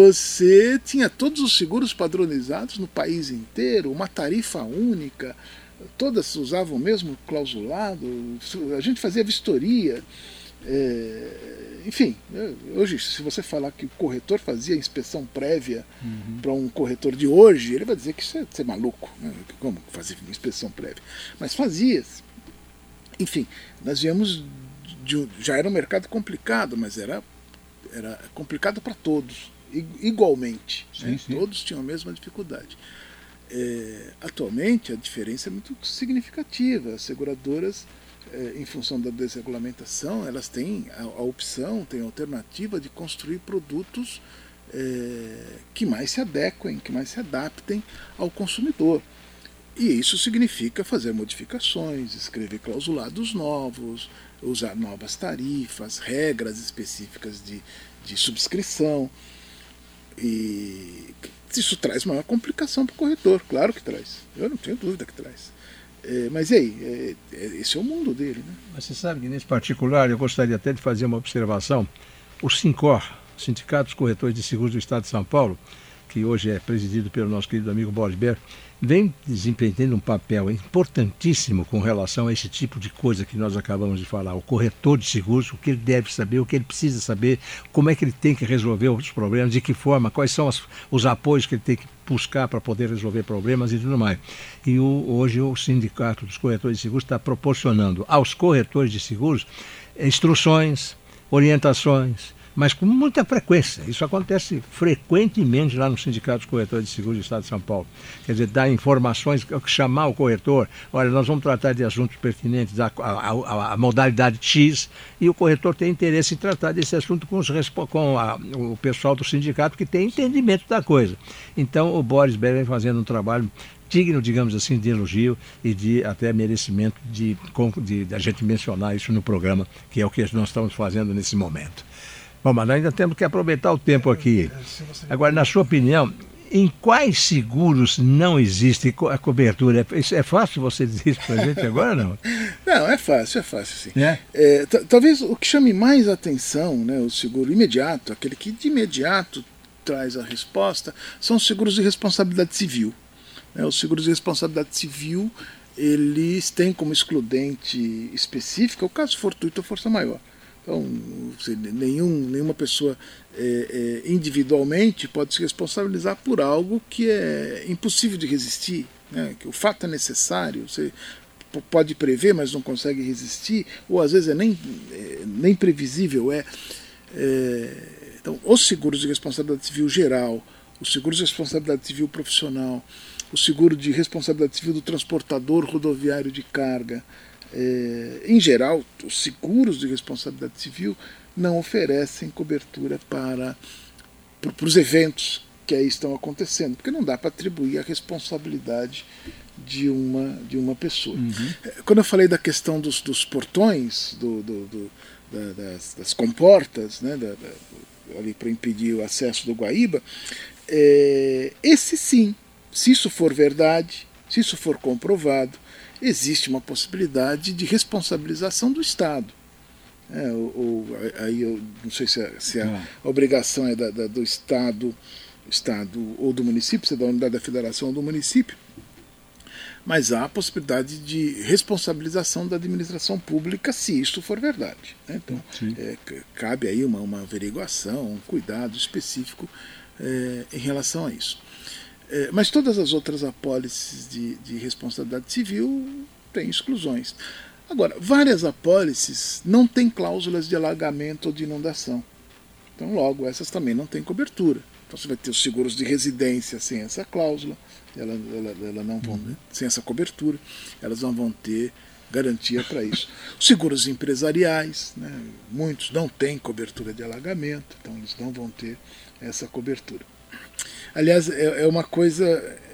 você tinha todos os seguros padronizados no país inteiro, uma tarifa única, todas usavam o mesmo clausulado, a gente fazia vistoria. Enfim, hoje, se você falar que o corretor fazia inspeção prévia para um corretor de hoje, ele vai dizer que isso é maluco, né? Como fazer inspeção prévia? Mas fazia-se. Enfim, nós viemos, já era um mercado complicado, mas era complicado para todos, igualmente. Sim, né? sim. Todos tinham a mesma dificuldade. Atualmente, a diferença é muito significativa. As seguradoras, em função da desregulamentação, elas têm a opção, têm a alternativa de construir produtos que mais se adequem, que mais se adaptem ao consumidor. E isso significa fazer modificações, escrever clausulados novos, usar novas tarifas, regras específicas de subscrição. E isso traz maior complicação para o corretor, claro que traz. Eu não tenho dúvida que traz. Mas e aí? Esse é o mundo dele, né? Mas você sabe que nesse particular eu gostaria até de fazer uma observação. O SINCOR, Sindicato dos Corretores de Seguros do Estado de São Paulo, que hoje é presidido pelo nosso querido amigo Boris Ber, vem desempenhando um papel importantíssimo com relação a esse tipo de coisa que nós acabamos de falar. O corretor de seguros, o que ele deve saber, o que ele precisa saber, como é que ele tem que resolver os problemas, de que forma, quais são os apoios que ele tem que buscar para poder resolver problemas e tudo mais. E hoje o Sindicato dos Corretores de Seguros está proporcionando aos corretores de seguros instruções, orientações, mas com muita frequência. Isso acontece frequentemente lá no Sindicato dos Corretores de Seguros do Estado de São Paulo. Quer dizer, dar informações, chamar o corretor, olha, nós vamos tratar de assuntos pertinentes à modalidade X, e o corretor tem interesse em tratar desse assunto com o pessoal do sindicato que tem entendimento da coisa. Então o Boris Ber vem fazendo um trabalho digno, digamos assim, de elogio e de até merecimento de a gente mencionar isso no programa, que é o que nós estamos fazendo nesse momento. Bom, mas ainda temos que aproveitar o tempo aqui. Agora, na sua opinião, em quais seguros não existe a cobertura? É fácil você dizer isso para a gente agora, não? Não, é fácil sim. Talvez o que chame mais atenção, né, o seguro imediato, aquele que de imediato traz a resposta, são os seguros de responsabilidade civil. Os seguros de responsabilidade civil, eles têm como excludente específica o caso fortuito ou força maior. Então, nenhuma pessoa individualmente pode se responsabilizar por algo que é impossível de resistir, né? Que o fato é necessário, você pode prever, mas não consegue resistir, ou às vezes nem previsível. Então, os seguros de responsabilidade civil geral, os seguros de responsabilidade civil profissional, o seguro de responsabilidade civil do transportador rodoviário de carga, em geral, os seguros de responsabilidade civil não oferecem cobertura para os eventos que aí estão acontecendo, porque não dá para atribuir a responsabilidade de uma pessoa. Quando eu falei da questão dos portões, das comportas, né, ali para impedir o acesso do Guaíba, esse sim, se isso for verdade, se isso for comprovado, existe uma possibilidade de responsabilização do Estado. Aí eu não sei se a obrigação é do Estado ou do município, se é da unidade da federação ou do município, mas há a possibilidade de responsabilização da administração pública se isso for verdade, né? Então, cabe aí uma averiguação, um cuidado específico em relação a isso. Mas todas as outras apólices de responsabilidade civil têm exclusões. Agora, várias apólices não têm cláusulas de alagamento ou de inundação. Então, logo, essas também não têm cobertura. Então, você vai ter os seguros de residência sem essa cláusula, ela não vão, sem essa cobertura, elas não vão ter garantia para isso. Os seguros empresariais, né, muitos não têm cobertura de alagamento, então eles não vão ter essa cobertura. Aliás, é uma coisa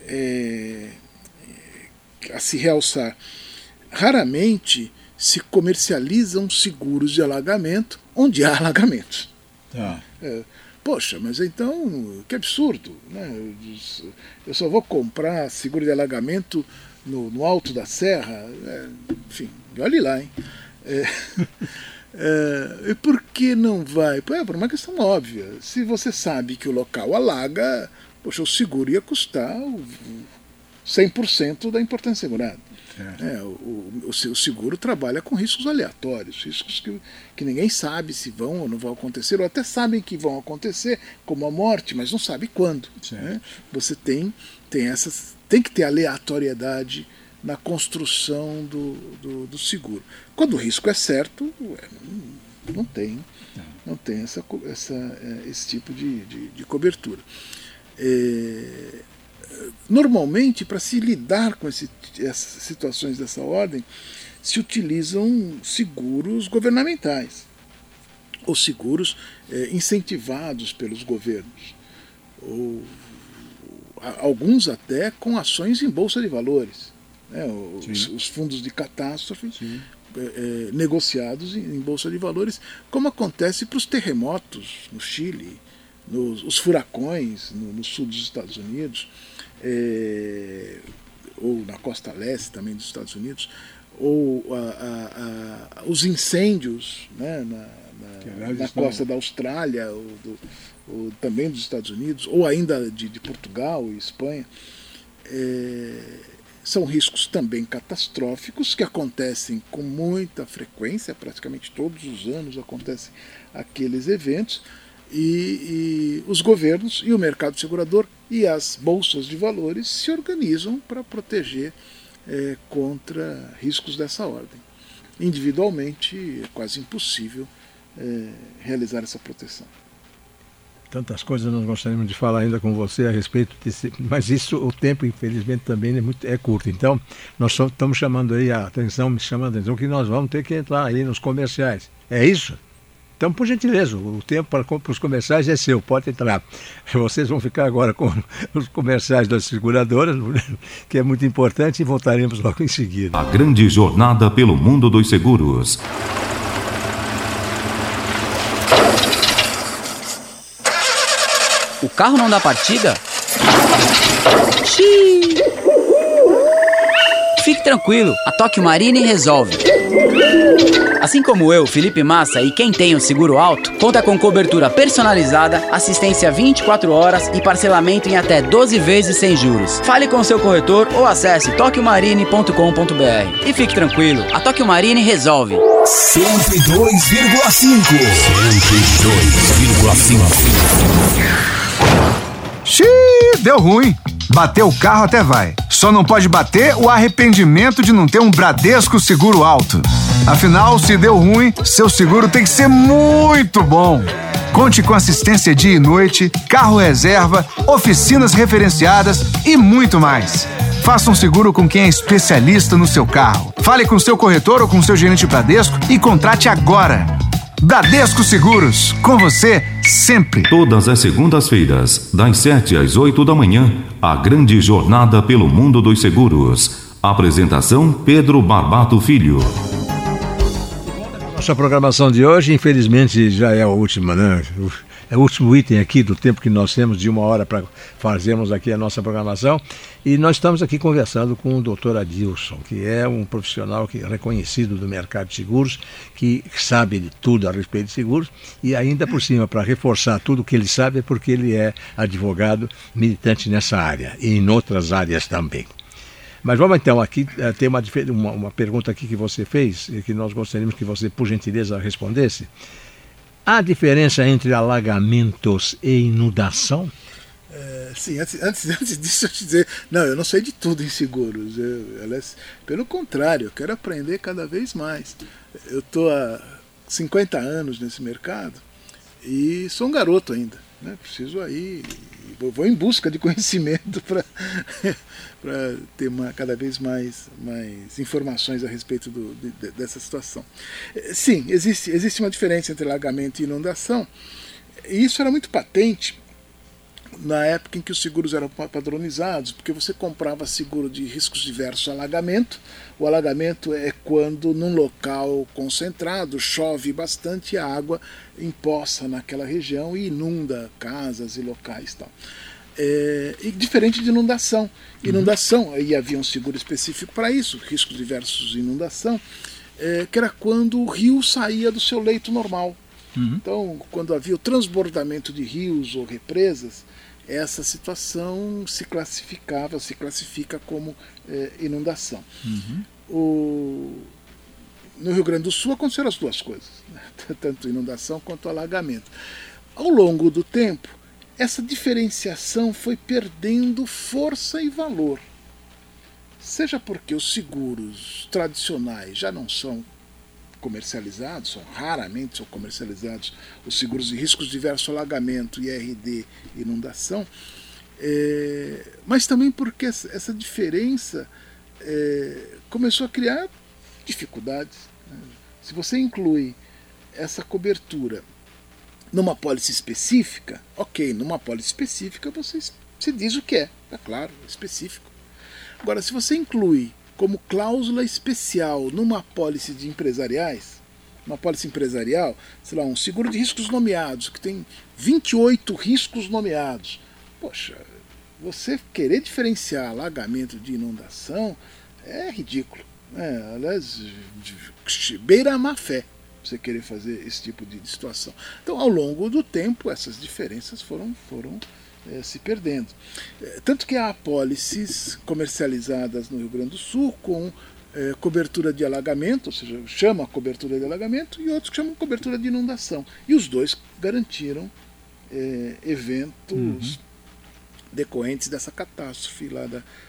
a se realçar. Raramente se comercializam seguros de alagamento onde há alagamentos. Poxa, mas então, que absurdo, né? Eu só vou comprar seguro de alagamento no alto da serra, enfim, olhe lá, hein? E por que não vai? Por uma questão óbvia. Se você sabe que o local alaga, poxa, o seguro ia custar 100% da importância segurada. O seguro trabalha com riscos aleatórios, riscos que ninguém sabe se vão ou não vão acontecer, ou até sabem que vão acontecer, como a morte, mas não sabe quando. Né? Você tem que ter aleatoriedade na construção do seguro. Quando o risco é certo, não tem esse tipo de cobertura. Normalmente, para se lidar com essas situações dessa ordem, se utilizam seguros governamentais, ou seguros incentivados pelos governos, ou alguns até com ações em bolsa de valores, né? Os fundos de catástrofe negociados em bolsa de valores, como acontece para os terremotos no Chile, os furacões no sul dos Estados Unidos, ou na costa leste também dos Estados Unidos, ou os incêndios, né, na costa da Austrália, ou também dos Estados Unidos, ou ainda de Portugal e Espanha. São riscos também catastróficos que acontecem com muita frequência, praticamente todos os anos acontecem aqueles eventos, e os governos e o mercado segurador e as bolsas de valores se organizam para proteger contra riscos dessa ordem. Individualmente é quase impossível realizar essa proteção. Tantas coisas nós gostaríamos de falar ainda com você a respeito desse, mas o tempo infelizmente também é curto. Então nós só estamos chamando aí a atenção, me chamando a atenção que nós vamos ter que entrar aí nos comerciais. É isso? Então, por gentileza, o tempo para os comerciais é seu, pode entrar. Vocês vão ficar agora com os comerciais das seguradoras, que é muito importante, e voltaremos logo em seguida. A grande jornada pelo mundo dos seguros. O carro não dá partida? Xiii! Fique tranquilo, a Tóquio Marine resolve. Assim como eu, Felipe Massa e quem tem o seguro alto, conta com cobertura personalizada, assistência 24 horas e parcelamento em até 12 vezes sem juros. Fale com seu corretor ou acesse tokyomarine.com.br. E fique tranquilo, a Tóquio Marine resolve. 102,5. Xiii, deu ruim. Bater o carro até vai. Só não pode bater o arrependimento de não ter um Bradesco Seguro Alto. Afinal, se deu ruim, seu seguro tem que ser muito bom. Conte com assistência dia e noite, carro reserva, oficinas referenciadas e muito mais. Faça um seguro com quem é especialista no seu carro. Fale com seu corretor ou com seu gerente Bradesco e contrate agora. Bradesco Seguros, com você sempre. Todas as segundas-feiras, das 7 às 8 da manhã, a grande jornada pelo mundo dos seguros. Apresentação Pedro Barbato Filho. Nossa programação de hoje, infelizmente, já é a última, né? É o último item aqui do tempo que nós temos de 1 hora para fazermos aqui a nossa programação. E nós estamos aqui conversando com o Dr. Adilson, que é um profissional reconhecido do mercado de seguros, que sabe de tudo a respeito de seguros, e ainda por cima, para reforçar tudo o que ele sabe, é porque ele é advogado militante nessa área e em outras áreas também. Mas vamos então, aqui tem uma pergunta aqui que você fez, e que nós gostaríamos que você, por gentileza, respondesse. Há diferença entre alagamentos e inundação? Sim, antes disso eu te dizer, não, eu não sei de tudo em seguros. Pelo contrário, eu quero aprender cada vez mais. Eu estou há 50 anos nesse mercado e sou um garoto ainda, né? Preciso aí, vou em busca de conhecimento para ter cada vez mais informações a respeito dessa situação. Sim, existe uma diferença entre alagamento e inundação, e isso era muito patente na época em que os seguros eram padronizados, porque você comprava seguro de riscos diversos alagamento. O alagamento é quando num local concentrado chove bastante e a água empoça naquela região e inunda casas e locais e tal. E diferente de inundação. Inundação, aí havia um seguro específico para isso, riscos diversos de inundação, que era quando o rio saía do seu leito normal. Então, quando havia o transbordamento de rios ou represas, essa situação se classifica como inundação. No Rio Grande do Sul aconteceram as duas coisas, né? Tanto inundação quanto alagamento. Ao longo do tempo, essa diferenciação foi perdendo força e valor. Seja porque os seguros tradicionais já não são comercializados, raramente são comercializados os seguros de riscos diversos, alagamento, IRD, inundação, mas também porque essa diferença começou a criar dificuldades. Se você inclui essa cobertura numa pólice específica, ok, numa pólice específica você se diz o que é claro, específico. Agora, se você inclui como cláusula especial numa pólice de empresariais, uma pólice empresarial, sei lá, um seguro de riscos nomeados, que tem 28 riscos nomeados, poxa, você querer diferenciar alagamento de inundação é ridículo. Aliás, beira a má fé você querer fazer esse tipo de situação. Então, ao longo do tempo, essas diferenças foram se perdendo. Tanto que há apólices comercializadas no Rio Grande do Sul com cobertura de alagamento, ou seja, chama cobertura de alagamento, e outros que chamam cobertura de inundação. E os dois garantiram eventos decorrentes dessa catástrofe lá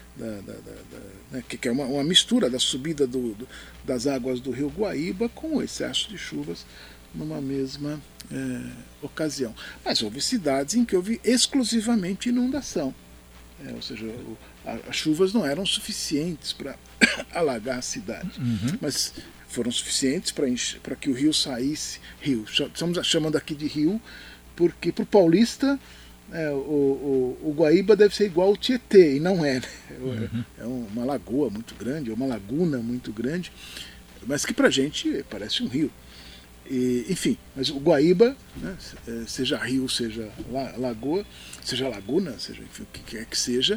que é uma mistura da subida das águas do rio Guaíba com o excesso de chuvas numa mesma ocasião. Mas houve cidades em que houve exclusivamente inundação, ou seja, as chuvas não eram suficientes para alagar a cidade, mas foram suficientes para que o rio saísse, estamos chamando aqui de rio, porque para o paulista o Guaíba deve ser igual ao Tietê, e não é, né? É uma lagoa muito grande, é uma laguna muito grande, mas que para a gente parece um rio. Enfim, mas o Guaíba, né, seja rio, seja lagoa, seja laguna, seja enfim, o que quer que seja,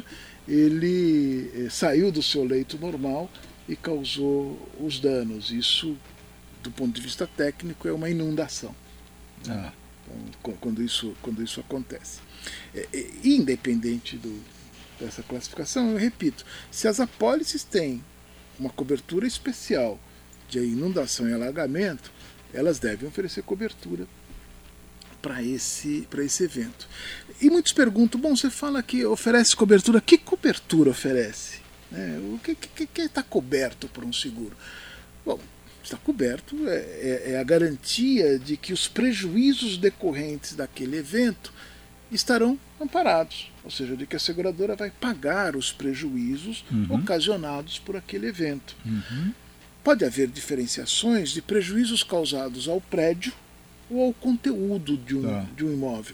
ele saiu do seu leito normal e causou os danos. Isso, do ponto de vista técnico, é uma inundação. Então, quando isso acontece. Independente dessa classificação, eu repito, se as apólices têm uma cobertura especial de inundação e alagamento, elas devem oferecer cobertura para esse evento. E muitos perguntam, você fala que oferece cobertura, que cobertura oferece? O que está coberto por um seguro? Bom, está coberto é a garantia de que os prejuízos decorrentes daquele evento estarão amparados, ou seja, de que a seguradora vai pagar os prejuízos ocasionados por aquele evento. Pode haver diferenciações de prejuízos causados ao prédio ou ao conteúdo de um imóvel.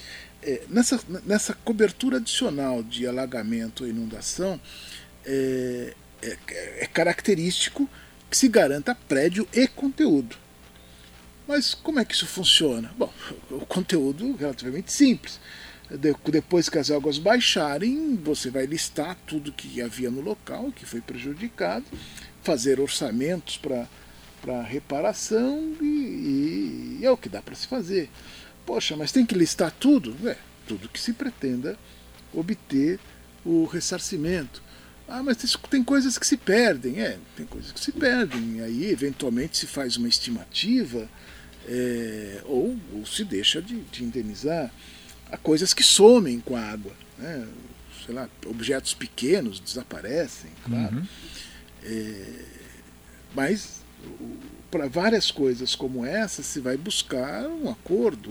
Nessa cobertura adicional de alagamento ou inundação, é característico que se garanta prédio e conteúdo. Mas como é que isso funciona? Bom, o conteúdo é relativamente simples. Depois que as águas baixarem, você vai listar tudo que havia no local, que foi prejudicado, fazer orçamentos para reparação e é o que dá para se fazer. Poxa, mas tem que listar tudo? Tudo que se pretenda obter o ressarcimento. Mas tem coisas que se perdem. Tem coisas que se perdem. Aí, eventualmente, se faz uma estimativa ou se deixa de indenizar. Há coisas que somem com a água. Né? Sei lá, objetos pequenos desaparecem, claro. Mas para várias coisas como essa se vai buscar um acordo,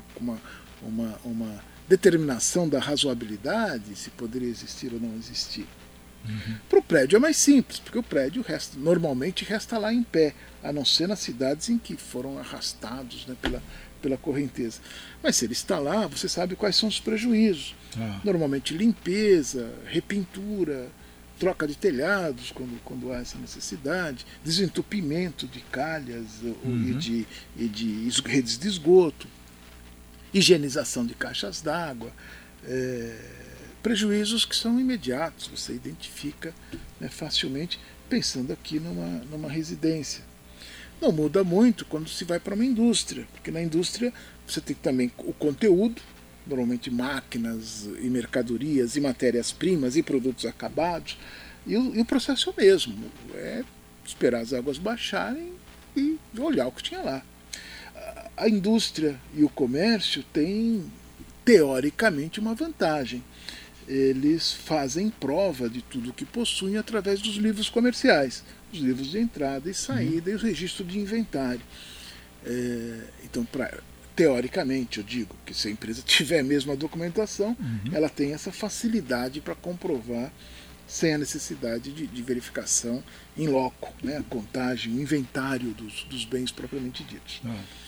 uma determinação da razoabilidade, se poderia existir ou não existir. Para o prédio é mais simples, porque o prédio normalmente resta lá em pé, a não ser nas cidades em que foram arrastados, né, pela correnteza. Mas se ele está lá, você sabe quais são os prejuízos. Normalmente limpeza, repintura, troca de telhados quando há essa necessidade, desentupimento de calhas e de redes de esgoto, higienização de caixas d'água, prejuízos que são imediatos, você identifica, né, facilmente, pensando aqui numa residência. Não muda muito quando se vai para uma indústria, porque na indústria você tem também o conteúdo, normalmente máquinas e mercadorias e matérias-primas e produtos acabados, e o processo é o mesmo, é esperar as águas baixarem e olhar o que tinha lá. A indústria e o comércio têm, teoricamente, uma vantagem. Eles fazem prova de tudo o que possuem através dos livros comerciais, os livros de entrada e saída e o registro de inventário. Então, teoricamente, eu digo que se a empresa tiver mesmo a documentação, ela tem essa facilidade para comprovar sem a necessidade de verificação in loco, né? A contagem, o inventário dos bens propriamente ditos.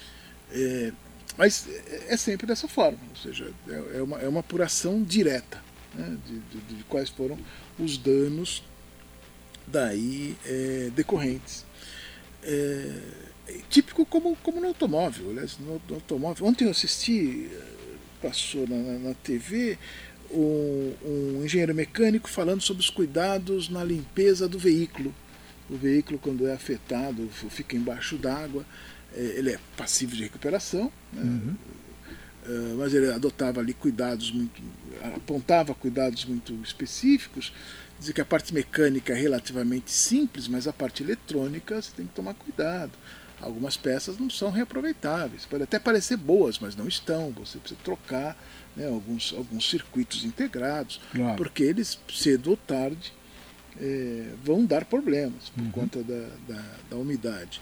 Mas é sempre dessa forma, ou seja, é uma apuração direta, né? de quais foram os danos daí decorrentes. Típico como no automóvel. Aliás, no automóvel. Ontem eu assisti, passou na TV, um engenheiro mecânico falando sobre os cuidados na limpeza do veículo. O veículo, quando é afetado, fica embaixo d'água, ele é passivo de recuperação, né? Mas ele adotava ali apontava cuidados muito específicos, dizia que a parte mecânica é relativamente simples, mas a parte eletrônica você tem que tomar cuidado. Algumas peças não são reaproveitáveis, podem até parecer boas, mas não estão, você precisa trocar, né, alguns circuitos integrados, claro, porque eles, cedo ou tarde, vão dar problemas por conta da umidade.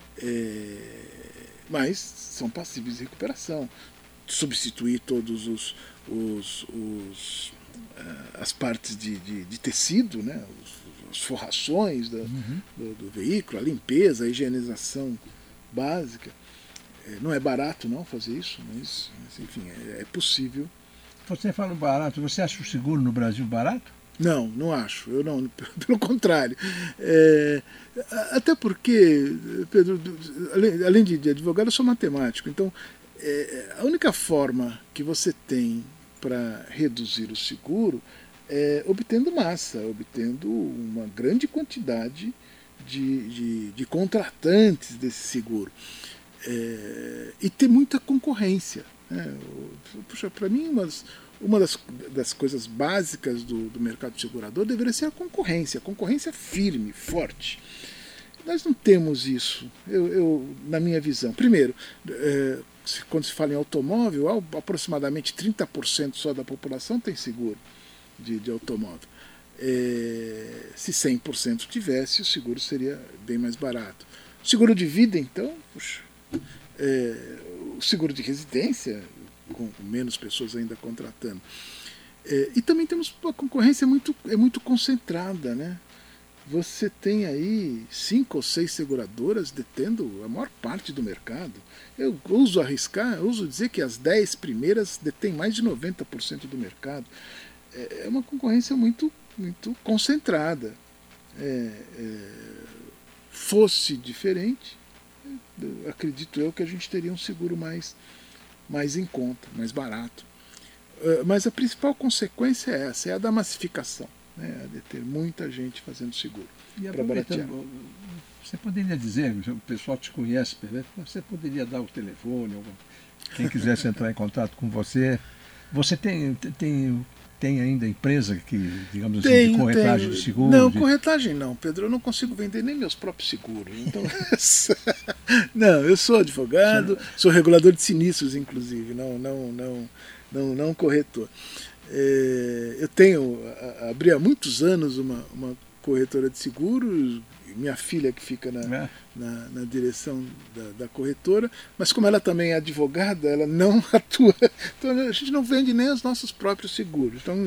Mas são passíveis de recuperação. Substituir todos as partes de tecido, né, as forrações do veículo, a limpeza, a higienização básica. Não é barato não fazer isso, mas enfim, é possível. Você fala barato, você acha o seguro no Brasil barato? Não acho, eu não, pelo contrário. Até porque, Pedro, além de advogado, eu sou matemático, então a única forma que você tem para reduzir o seguro é obtendo massa, obtendo uma grande quantidade de contratantes desse seguro. E ter muita concorrência, né? Puxa, para mim, uma das coisas básicas do mercado segurador deveria ser a concorrência firme, forte. Nós não temos isso, na minha visão. Primeiro, quando se fala em automóvel, aproximadamente 30% só da população tem seguro de automóvel. Se 100% tivesse, o seguro seria bem mais barato. O seguro de vida, então, puxa, o seguro de residência, com menos pessoas ainda contratando. E também temos a concorrência muito concentrada, né? Você tem aí 5 ou 6 seguradoras detendo a maior parte do mercado. Eu ouso dizer que as 10 primeiras detêm mais de 90% do mercado. É uma concorrência muito concentrada. Fosse diferente, acredito eu que a gente teria um seguro mais em conta, mais barato. Mas a principal consequência é essa, é a da massificação, né? De ter muita gente fazendo seguro para baratear. Você poderia dizer, o pessoal te conhece, você poderia dar o telefone, quem quisesse entrar em contato com você. Você tem ainda empresa que, digamos assim, de corretagem de seguro? Não, corretagem não, Pedro. Eu não consigo vender nem meus próprios seguros. Então, não, eu sou advogado, sou regulador de sinistros, inclusive, não corretor. Eu abri há muitos anos uma corretora de seguros, minha filha que fica na direção da corretora, mas como ela também é advogada, ela não atua, então a gente não vende nem os nossos próprios seguros. Então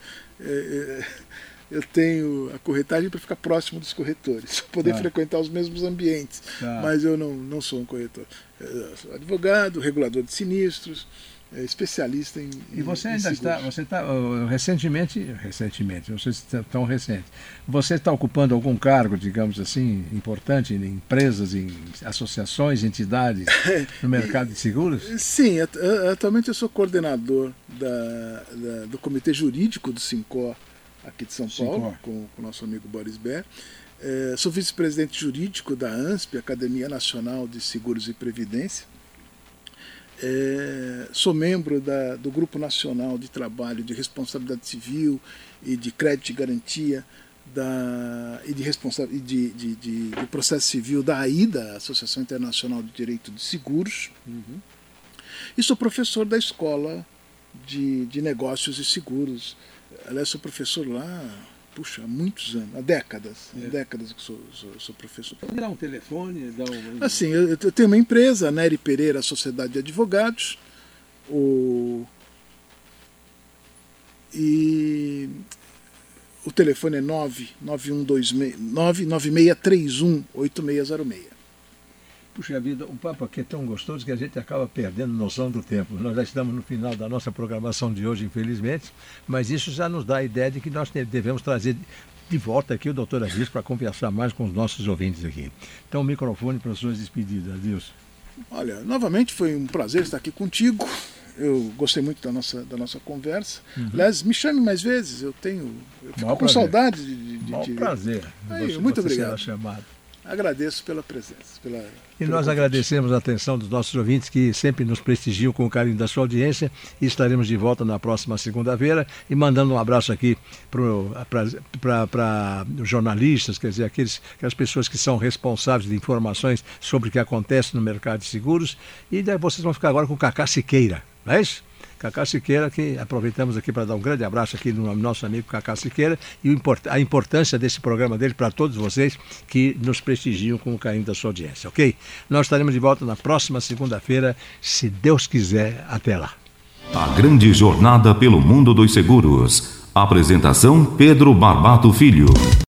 eu tenho a corretagem para ficar próximo dos corretores, poder frequentar os mesmos ambientes, mas eu não sou um corretor. Eu sou advogado, regulador de sinistros, especialista em E você ainda seguros. você está recentemente, não sei se é tão recente, você está ocupando algum cargo, digamos assim, importante em empresas, em associações, entidades no mercado de seguros? Sim, atualmente eu sou coordenador do comitê jurídico do SINCOR aqui de São Paulo, com o nosso amigo Boris Ber. Sou vice-presidente jurídico da ANSP, Academia Nacional de Seguros e Previdência. Sou membro do Grupo Nacional de Trabalho de Responsabilidade Civil e de Crédito de Garantia e de Processo Civil da AIDA, Associação Internacional de Direito de Seguros. E sou professor da Escola de Negócios e Seguros. Aliás, sou professor lá, há muitos anos, há décadas que sou professor. Pode dar um telefone? Assim, eu tenho uma empresa, a Nery Pereira Sociedade de Advogados, e o telefone é 996318606. Puxa vida, o papo aqui é tão gostoso que a gente acaba perdendo noção do tempo. Nós já estamos no final da nossa programação de hoje, infelizmente, mas isso já nos dá a ideia de que nós devemos trazer de volta aqui o Dr. Adilson para conversar mais com os nossos ouvintes aqui. Então, o microfone para as suas despedidas, Adilson. Olha, novamente foi um prazer estar aqui contigo. Eu gostei muito da nossa conversa. Aliás, me chame mais vezes, eu fico com saudade de prazer. Muito obrigado. Agradeço pela presença. E nós agradecemos a atenção dos nossos ouvintes que sempre nos prestigiam com o carinho da sua audiência, e estaremos de volta na próxima segunda-feira, e mandando um abraço aqui para os jornalistas, quer dizer, aquelas pessoas que são responsáveis de informações sobre o que acontece no mercado de seguros. E daí vocês vão ficar agora com o Cacá Siqueira, não é isso? Cacá Siqueira, que aproveitamos aqui para dar um grande abraço aqui no nosso amigo Cacá Siqueira, e a importância desse programa dele para todos vocês que nos prestigiam com o carinho da sua audiência, ok? Nós estaremos de volta na próxima segunda-feira, se Deus quiser. Até lá. A grande jornada pelo mundo dos seguros. Apresentação Pedro Barbato Filho.